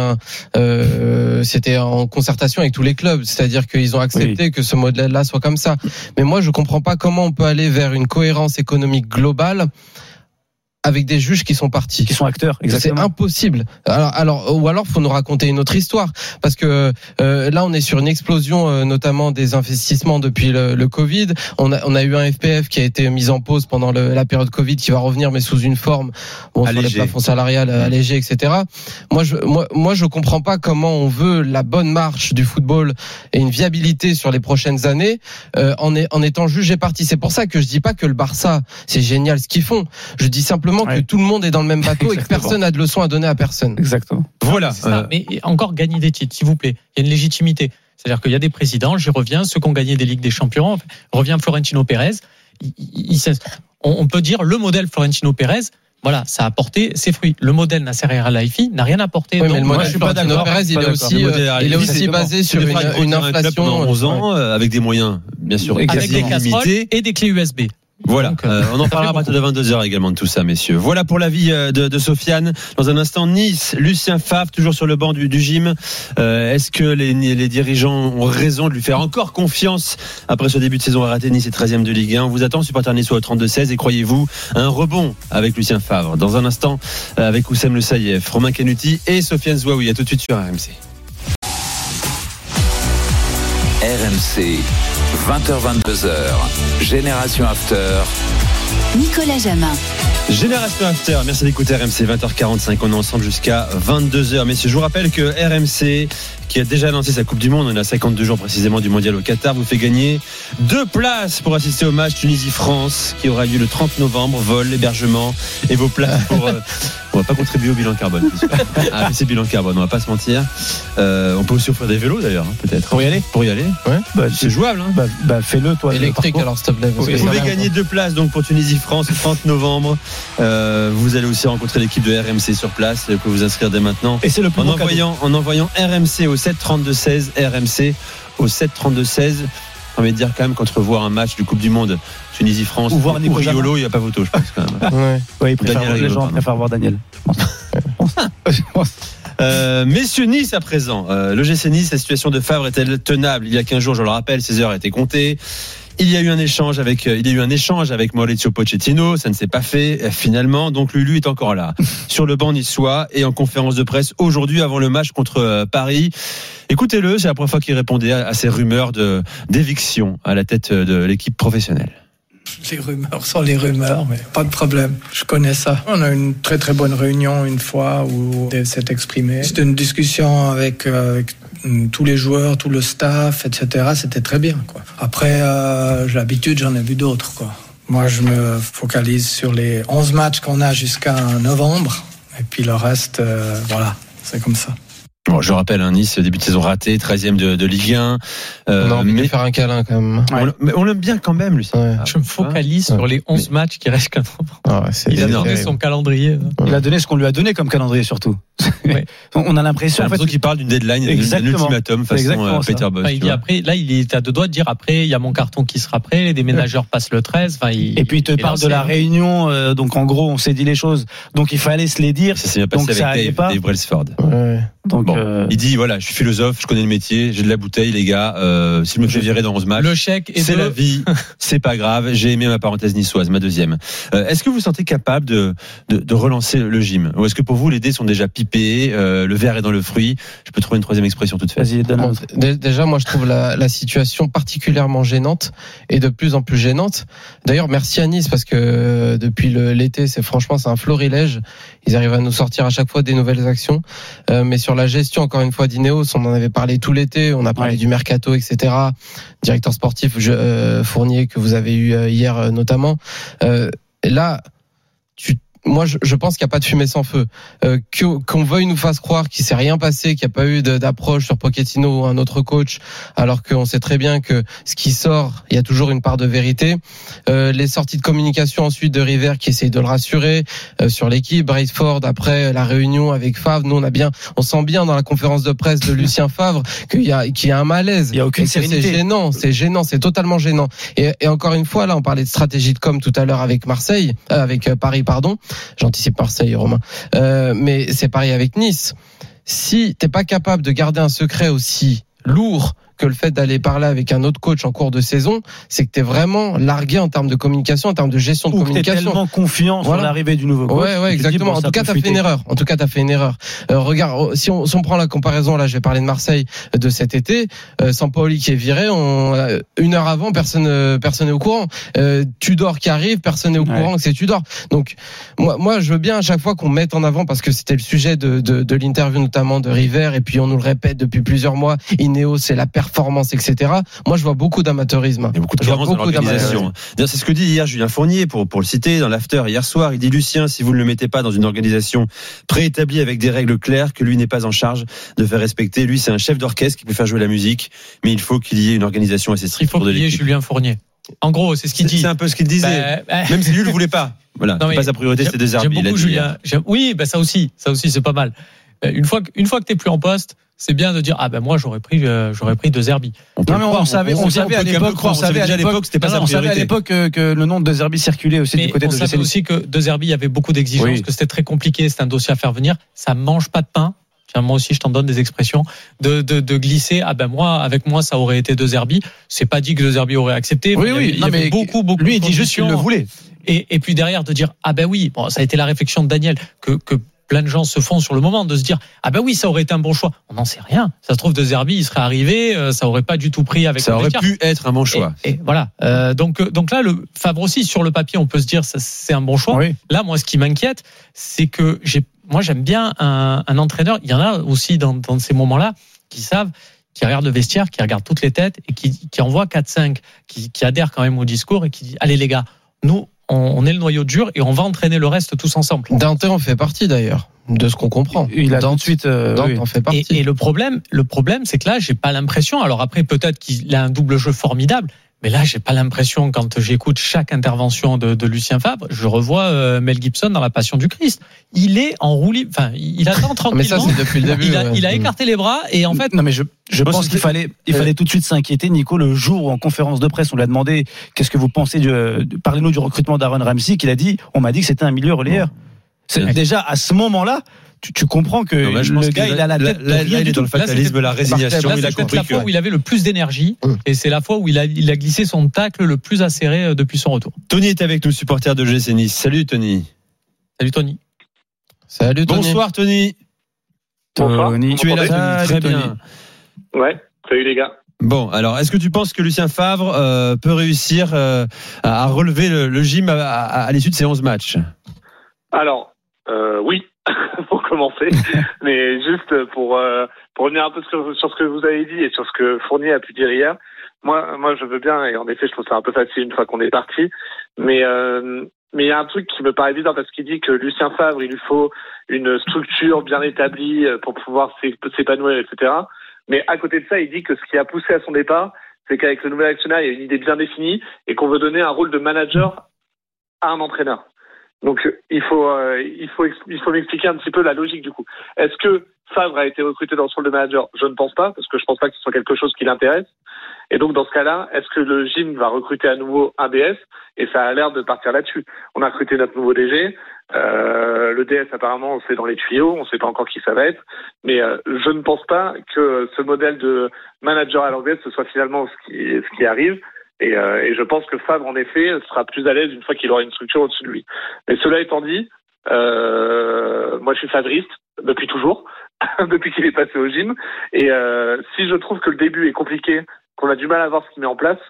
en concertation avec tous les clubs, c'est-à-dire qu'ils ont accepté que ce modèle-là soit comme ça. Mais moi, je comprends pas comment on peut aller vers une cohérence économique globale avec des juges qui sont partis, qui sont acteurs. Exactement. C'est impossible. Ou alors faut nous raconter une autre histoire, parce que là on est sur une explosion, notamment des investissements depuis le Covid. On a eu un FPF qui a été mis en pause pendant la période Covid, qui va revenir mais sous une forme sur les plafonds salariales allégés, etc. Moi je comprends pas comment on veut la bonne marche du football et une viabilité sur les prochaines années en étant juge et parti. C'est pour ça que je dis pas que le Barça c'est génial ce qu'ils font. Je dis simplement que tout le monde est dans le même bateau et que personne n'a de leçons à donner à personne. Exactement. Voilà. Mais encore gagner des titres, s'il vous plaît. Il y a une légitimité. C'est-à-dire qu'il y a des présidents, j'y reviens, ceux qui ont gagné des Ligues des Champions, revient Florentino Pérez. On peut dire le modèle Florentino Pérez, voilà, ça a porté ses fruits. Le modèle Nasser El-Khelaifi n'a rien apporté. Oui, mais le modèle Florentino Pérez, il est aussi basé sur une inflation. Pendant 11 ans, avec des moyens, bien sûr, avec des casseroles et des clés USB. Voilà, on en parlera à partir de 22h également de tout ça, messieurs. Voilà pour l'avis de Sofiane. Dans un instant, Nice, Lucien Favre, toujours sur le banc du gym. Est-ce que les dirigeants ont raison de lui faire encore confiance après ce début de saison raté? Nice est 13e de Ligue 1. On vous attend, supporter niçois au 32-16, et croyez-vous, un rebond avec Lucien Favre. Dans un instant, avec Oussem Le Saïef, Romain Canuti et Sofiane Zouaoui. À tout de suite sur RMC. RMC, 20h-22h, Génération After. Nicolas Jamin. Génération After, merci d'écouter RMC, 20h45, on est ensemble jusqu'à 22h. Messieurs, je vous rappelle que RMC, qui a déjà lancé sa Coupe du Monde, on est à 52 jours précisément du Mondial au Qatar, vous fait gagner 2 places pour assister au match Tunisie-France qui aura lieu le 30 novembre, vol, hébergement et vos places pour... on va pas contribuer au bilan carbone. Ah, c'est bilan carbone, on va pas se mentir. On peut aussi offrir des vélos d'ailleurs, peut-être. Pour y aller ouais. C'est jouable. Fais-le toi. Électrique alors s'il te plaît. Vous pouvez gagner 2 places donc pour Tunisie-France le 30 novembre. Vous allez aussi rencontrer l'équipe de RMC sur place. Vous pouvez vous inscrire dès maintenant. Et c'est le plus en envoyant RMC au 732-16, RMC au 732-16. J'ai envie de dire quand même qu'entrevoir un match du Coupe du Monde Tunisie-France ou voir Riolo, il n'y a pas photo, je pense quand même. Les gens préfèrent voir Daniel. Messieurs, Nice à présent. Le GC Nice, la situation de Favre est-elle tenable? Il y a 15 jours, je le rappelle, 16 heures étaient comptées. Il y a eu un échange avec Mauricio Pochettino, ça ne s'est pas fait finalement, donc Lulu est encore là sur le banc niçois et en conférence de presse aujourd'hui avant le match contre Paris. Écoutez-le, c'est la première fois qu'il répondait à ces rumeurs d'éviction à la tête de l'équipe professionnelle. Les rumeurs sont les rumeurs, mais pas de problème. Je connais ça. On a eu une très très bonne réunion une fois où Dave s'est exprimé. C'était une discussion avec tous les joueurs, tout le staff, etc. C'était très bien, quoi. Après, j'ai l'habitude, j'en ai vu d'autres, quoi. Moi, je me focalise sur les 11 matchs qu'on a jusqu'à novembre. Et puis le reste, voilà, c'est comme ça. Bon, je rappelle, Nice, début de saison raté, 13e de Ligue 1. On a envie de faire un câlin quand même. Mais on l'aime bien quand même, lui. Ouais. Je me focalise sur les 11 matchs qui restent qu'à novembre. Il a donné son calendrier. Il a donné ce qu'on lui a donné comme calendrier, surtout. Ouais. On a l'impression qu'il parle d'une deadline, d'un ultimatum façon Peter Bosz. Il dit après, là, il est à 2 doigts de dire après, il y a mon carton qui sera prêt, les déménageurs passent le 13. Et puis il te parle de la réunion, donc en gros, on s'est dit les choses, donc il fallait se les dire. Ça s'est bien passé avec Dave Brailsford. Donc, il dit voilà, je suis philosophe, je connais le métier, j'ai de la bouteille, les gars. S'il me fait virer dans 11 matchs, le chèque c'est la vie, c'est pas grave. J'ai aimé ma parenthèse niçoise, ma deuxième. Est-ce que vous vous sentez capable de relancer le gym, ou est-ce que pour vous les dés sont déjà pipés, le verre est dans le fruit? Je peux trouver une troisième expression toute faite. Vas-y, Bon, déjà, moi, je trouve la situation particulièrement gênante et de plus en plus gênante. D'ailleurs, merci à Nice parce que depuis l'été, c'est un florilège. Ils arrivent à nous sortir à chaque fois des nouvelles actions. Mais sur la gestion, encore une fois, d'Ineos, on en avait parlé tout l'été. On a parlé du mercato, etc. Directeur sportif Fournier que vous avez eu hier notamment. Là, moi, je pense qu'il n'y a pas de fumée sans feu. Qu'on veuille nous fasse croire qu'il s'est rien passé, qu'il n'y a pas eu d'approche sur Pochettino ou un autre coach, alors qu'on sait très bien que ce qui sort, il y a toujours une part de vérité. Les sorties de communication ensuite de River qui essaye de le rassurer sur l'équipe. Braceford après la réunion avec Favre, nous on sent bien dans la conférence de presse de Lucien Favre qu'il y a un malaise. Il y a aucune sérénité. C'est gênant, c'est totalement gênant. Et encore une fois, là, on parlait de stratégie de com tout à l'heure avec Paris, pardon. J'anticipe Marseille, Romain. Mais c'est pareil avec Nice. Si t'es pas capable de garder un secret aussi lourd que le fait d'aller parler avec un autre coach en cours de saison, c'est que t'es vraiment largué en termes de communication, en termes de gestion de communication. T'es tellement confiant sur l'arrivée du nouveau coach. Ouais, exactement. En tout cas, t'as fait une erreur. Regarde, si on prend la comparaison, là, je vais parler de Marseille de cet été, Sampaoli qui est viré, une heure avant, personne n'est au courant. Tudor qui arrive, personne n'est au courant que c'est Tudor. Donc, moi, je veux bien à chaque fois qu'on mette en avant, parce que c'était le sujet de l'interview notamment de River, et puis on nous le répète depuis plusieurs mois, Ineos, c'est la performance, etc. Moi, je vois beaucoup d'amateurisme. Il y a beaucoup de carence dans l'organisation. D'ailleurs, c'est ce que dit hier Julien Fournier, pour le citer, dans l'after hier soir. Il dit, Lucien, si vous ne le mettez pas dans une organisation préétablie avec des règles claires, que lui n'est pas en charge de faire respecter. Lui, c'est un chef d'orchestre qui peut faire jouer la musique, mais il faut qu'il y ait une organisation assez stricte. Il faut qu'il y ait Julien Fournier. En gros, c'est ce qu'il dit. C'est un peu ce qu'il disait. Même si lui le voulait pas. Voilà. Non, pas sa priorité, c'est De Zerbi. J'aime beaucoup Julien. Oui, ça aussi, c'est pas mal. Une fois que t'es plus en poste, c'est bien de dire moi j'aurais pris De Zerbi. On savait à l'époque c'était pas sa priorité. On savait à l'époque que le nom de Zerbi circulait aussi du côté de l'OGC. On savait aussi que De Zerbi, il y avait beaucoup d'exigences, que c'était très compliqué, c'était un dossier à faire venir, ça mange pas de pain. Tiens, moi aussi je t'en donne des expressions de glisser. Avec moi ça aurait été De Zerbi. C'est pas dit que De Zerbi aurait accepté. Il y avait beaucoup. Lui il dit juste qu'il le voulait. Et puis derrière de dire ça a été la réflexion de Daniel que plein de gens se font sur le moment, de se dire ça aurait été un bon choix. On n'en sait rien. Ça se trouve De Zerbi, il serait arrivé, ça aurait pas du tout pris avec. Ça aurait pu être un bon choix. Et voilà. Donc là, le Favre aussi sur le papier, on peut se dire c'est un bon choix. Oui. Là, moi, ce qui m'inquiète, c'est que j'aime bien un entraîneur. Il y en a aussi dans ces moments-là qui regardent le vestiaire, qui regardent toutes les têtes et qui envoient 4-5, qui adhèrent quand même au discours et qui dit allez les gars, nous. On est le noyau dur et on va entraîner le reste tous ensemble. Dante en fait partie d'ailleurs, de ce qu'on comprend. Il a tout de suite Dante en fait partie. Et le problème, c'est que là, j'ai pas l'impression. Alors après, peut-être qu'il a un double jeu formidable. Mais là, j'ai pas l'impression, quand j'écoute chaque intervention de Lucien Favre, je revois Mel Gibson dans La Passion du Christ. Il est en roue libre, il attend tranquillement. Mais ça, c'est depuis le début. Il a écarté les bras et en fait. Non, mais je pense qu'il fallait tout de suite s'inquiéter, Nico, le jour où en conférence de presse, on lui a demandé qu'est-ce que vous pensez parlez-nous du recrutement d'Aaron Ramsey, qu'il a dit, on m'a dit que c'était un milieu relayeur. Déjà, à ce moment-là, tu comprends que le gars, il a la tête là, il est dans le fatalisme, la résignation. Il a compris la fois où il avait le plus d'énergie et c'est la fois où il a glissé son tacle le plus acéré depuis son retour. Tony est avec nous, supporter de l'OGC Nice. Salut Tony. Salut Tony. Salut Tony. Bonsoir Tony. Bonsoir. Tu es là, Tony. Très bien. Ouais. Salut les gars. Bon, alors est-ce que tu penses que Lucien Favre peut réussir à relever le gym à l'issue de ces 11 matchs? Alors, oui. Pour commencer, mais juste pour revenir un peu sur ce que vous avez dit et sur ce que Fournier a pu dire hier, moi je veux bien, et en effet je trouve ça un peu facile une fois qu'on est parti, mais il y a un truc qui me paraît évident parce qu'il dit que Lucien Favre, il lui faut une structure bien établie pour pouvoir s'épanouir, etc. Mais à côté de ça, il dit que ce qui a poussé à son départ, c'est qu'avec le nouvel actionnaire, il y a une idée bien définie et qu'on veut donner un rôle de manager à un entraîneur. Donc il faut m'expliquer un petit peu la logique du coup. Est-ce que Favre a été recruté dans ce rôle de manager? Je ne pense pas, parce que je pense pas que ce soit quelque chose qui l'intéresse. Et donc dans ce cas-là, est-ce que le gym va recruter à nouveau un DS? Et ça a l'air de partir là-dessus. On a recruté notre nouveau DG. Le DS, apparemment, c'est dans les tuyaux. On ne sait pas encore qui ça va être. Mais je ne pense pas que ce modèle de manager à l'anglaise, ce soit finalement ce qui arrive. Et je pense que Favre, en effet, sera plus à l'aise une fois qu'il aura une structure au-dessus de lui. Mais cela étant dit, moi, je suis favriste depuis toujours, depuis qu'il est passé au gym. Et si je trouve que le début est compliqué, qu'on a du mal à voir ce qu'il met en place,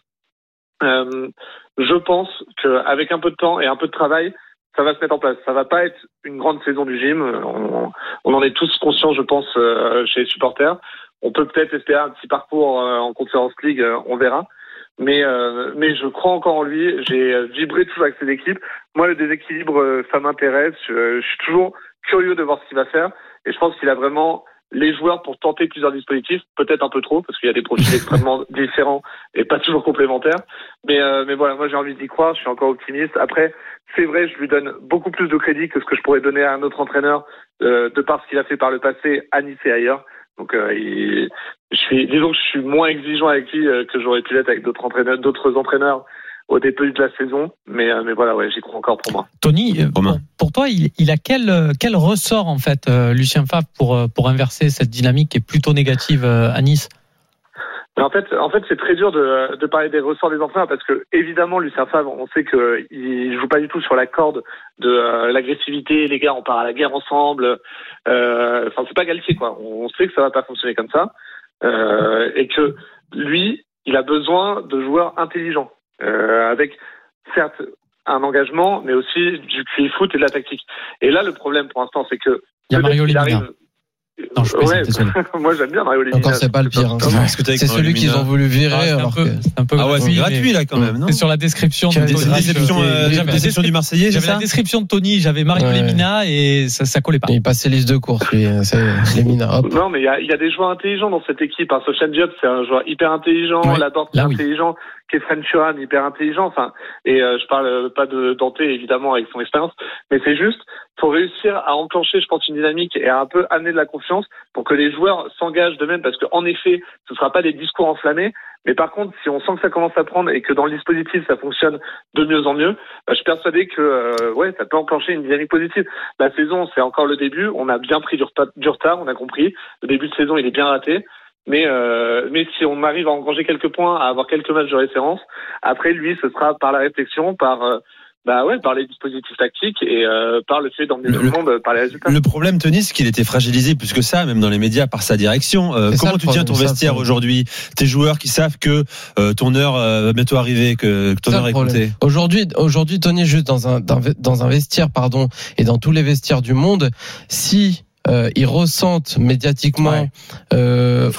je pense qu'avec un peu de temps et un peu de travail, ça va se mettre en place. Ça va pas être une grande saison du gym. On en est tous conscients, je pense, chez les supporters. On peut peut-être espérer un petit parcours en Conference League, on verra. Mais je crois encore en lui. J'ai vibré toujours avec cette équipe. Moi, le déséquilibre, ça m'intéresse. Je suis toujours curieux de voir ce qu'il va faire. Et je pense qu'il a vraiment les joueurs pour tenter plusieurs dispositifs. Peut-être un peu trop, parce qu'il y a des profils extrêmement différents et pas toujours complémentaires. Mais voilà, moi, j'ai envie d'y croire. Je suis encore optimiste. Après, c'est vrai, je lui donne beaucoup plus de crédit que ce que je pourrais donner à un autre entraîneur, de par ce qu'il a fait par le passé à Nice et ailleurs. Donc, disons que je suis moins exigeant avec lui que j'aurais pu l'être avec d'autres entraîneurs au début de la saison. Mais voilà, ouais, j'y crois encore pour moi. Tony, pour toi, il a quel ressort en fait, Lucien Favre, pour inverser cette dynamique qui est plutôt négative à Nice? Mais en fait, c'est très dur de parler des ressorts des entraîneurs parce que évidemment, Lucien Favre, on sait qu'il joue pas du tout sur la corde de l'agressivité. Les gars, on part à la guerre ensemble. Enfin, c'est pas Galtier, quoi. On sait que ça va pas fonctionner comme ça et que lui, il a besoin de joueurs intelligents avec certes un engagement, mais aussi du QI foot et de la tactique. Et là, le problème pour l'instant, c'est que il y a Mario Lemina. Non, ouais, moi j'aime bien Mario Lemina. Encore c'est pas le pire. Hein. C'est celui qu'ils ont voulu virer. C'est un peu c'est gratuit là quand même. Non, c'est sur la description de description du Marseillais. J'avais la description de Tony, j'avais Mario Lemina et ça collait pas. Il passait liste de course, lui. C'est Lemina. Hop. Non, mais il y a des joueurs intelligents dans cette équipe. Sofiane Diop, c'est un joueur hyper intelligent. Laporte, c'est intelligent. Kefren Turan, hyper intelligent. Enfin, et je parle pas de Dante évidemment avec son expérience, mais c'est juste faut réussir à enclencher, je pense, une dynamique et à un peu amener de la confiance pour que les joueurs s'engagent d'eux-mêmes, parce qu'en effet, ce sera pas des discours enflammés, mais par contre, si on sent que ça commence à prendre et que dans le dispositif ça fonctionne de mieux en mieux, je suis persuadé que ça peut enclencher une dynamique positive. La saison, c'est encore le début. On a bien pris du retard, on a compris. Le début de saison, il est bien raté. Mais si on arrive à engranger quelques points, à avoir quelques matchs de référence, après lui, ce sera par la réflexion, par les dispositifs tactiques et par le fait d'emmener tout le monde par les résultats. Le problème, Tony, c'est qu'il était fragilisé plus que ça, même dans les médias, par sa direction. Comment tu tiens ton vestiaire aujourd'hui? Tes joueurs qui savent que ton heure va bientôt arriver, que ton heure est comptée. Aujourd'hui, Tony, juste dans un vestiaire, et dans tous les vestiaires du monde, si ils ressentent médiatiquement une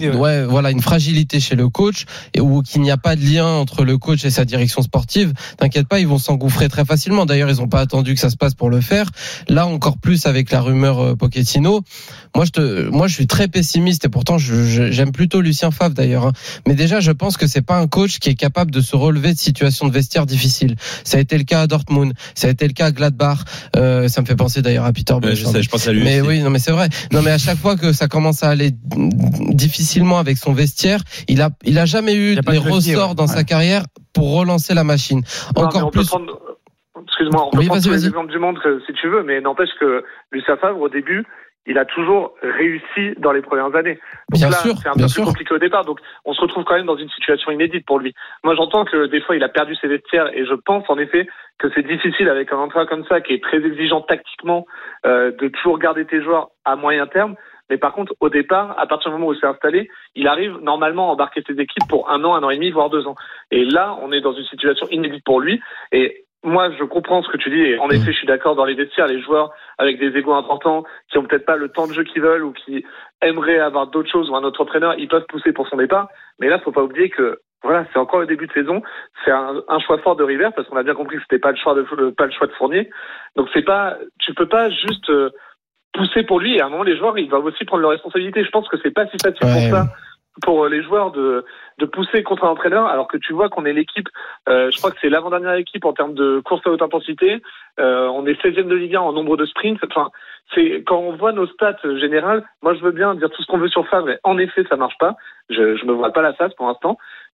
fragilité chez le coach ou qu'il n'y a pas de lien entre le coach et sa direction sportive, t'inquiète pas, ils vont s'engouffrer très facilement. D'ailleurs, ils n'ont pas attendu que ça se passe pour le faire. Là, encore plus avec la rumeur Pochettino. Moi, je suis très pessimiste et pourtant, j'aime plutôt Lucien Favre d'ailleurs. Mais déjà, je pense que c'est pas un coach qui est capable de se relever de situations de vestiaire difficiles. Ça a été le cas à Dortmund, ça a été le cas à Gladbach. Ça me fait penser d'ailleurs à Peter Bosz. Je pense à lui. Mais oui, non, mais c'est vrai. Non, mais à chaque fois que ça commence à aller difficilement avec son vestiaire, il a jamais eu les ressorts dans sa carrière pour relancer la machine. Encore plus. Excuse-moi, on peut prendre tous les exemples du monde si tu veux, mais n'empêche que Lucien Favre, au début, il a toujours réussi dans les premières années. Donc bien là, sûr, c'est un peu plus compliqué au départ. Donc, on se retrouve quand même dans une situation inédite pour lui. Moi, j'entends que des fois, il a perdu ses vestiaires et je pense, en effet, que c'est difficile avec un entraîneur comme ça, qui est très exigeant tactiquement, de toujours garder tes joueurs à moyen terme. Mais par contre, au départ, à partir du moment où c'est installé, il arrive normalement à embarquer ses équipes pour 1 an, 1 an et demi, voire 2 ans. Et là, on est dans une situation inédite pour lui. Et moi, je comprends ce que tu dis. Et en effet, je suis d'accord, dans les vestiaires, les joueurs avec des égos importants, qui ont peut-être pas le temps de jeu qu'ils veulent ou qui aimeraient avoir d'autres choses ou un autre entraîneur, ils peuvent pousser pour son départ. Mais là, faut pas oublier que voilà, c'est encore le début de saison. C'est un choix fort de River parce qu'on a bien compris que c'était pas le choix de Fournier. Donc tu peux pas juste pousser pour lui. Et à un moment, les joueurs, ils doivent aussi prendre leurs responsabilités. Je pense que c'est pas si facile pour ça, pour les joueurs de pousser contre un entraîneur, alors que tu vois qu'on est l'équipe, je crois que c'est l'avant-dernière équipe en termes de course à haute intensité. On est 16e de Ligue 1 en nombre de sprints. Enfin, quand on voit nos stats générales, moi je veux bien dire tout ce qu'on veut sur Favre, mais en effet ça marche pas. Je me vois pas la face pour l'instant.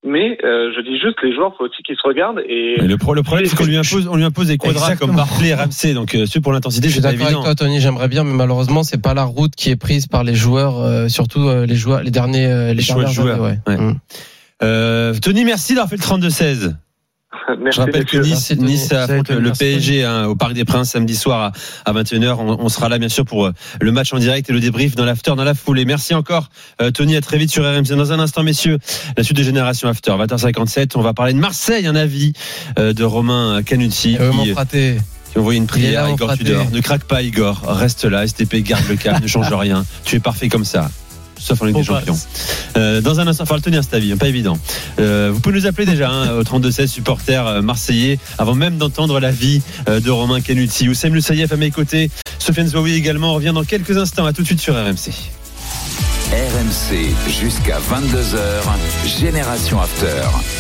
Mais je dis juste, les joueurs, faut aussi qu'ils se regardent. Et le problème, c'est qu'on lui impose des quadras comme Barclay et Ramsey. Donc, pour l'intensité, je suis d'accord avec toi, Tony. J'aimerais bien, mais malheureusement, c'est pas la route qui est prise par les joueurs, surtout les derniers joueurs. Ouais. Tony, merci d'avoir fait le 32-16. Merci. Je rappelle que Nice affronte le PSG au Parc des Princes samedi soir à 21h. On sera là bien sûr pour le match en direct et le débrief dans l'after, dans la foulée. Merci encore Tony, à très vite sur RMC. Dans un instant, messieurs, la suite de Génération After, 20h57. On va parler de Marseille, un avis de Romain Canucci qui envoie une prière à Igor Tudor. Ne craque pas, Igor, reste là, STP, garde le cap, ne change rien, tu es parfait comme ça. Sauf en Ligue des Champions. Dans un instant, il faut le tenir cet avis, pas évident. Vous pouvez nous appeler déjà au 32-16, supporters marseillais, avant même d'entendre l'avis de Romain Canutti. Oussem Loussaïef à mes côtés, Sofiane Zouaoui également. On revient dans quelques instants. À tout de suite sur RMC. RMC jusqu'à 22h, Génération After.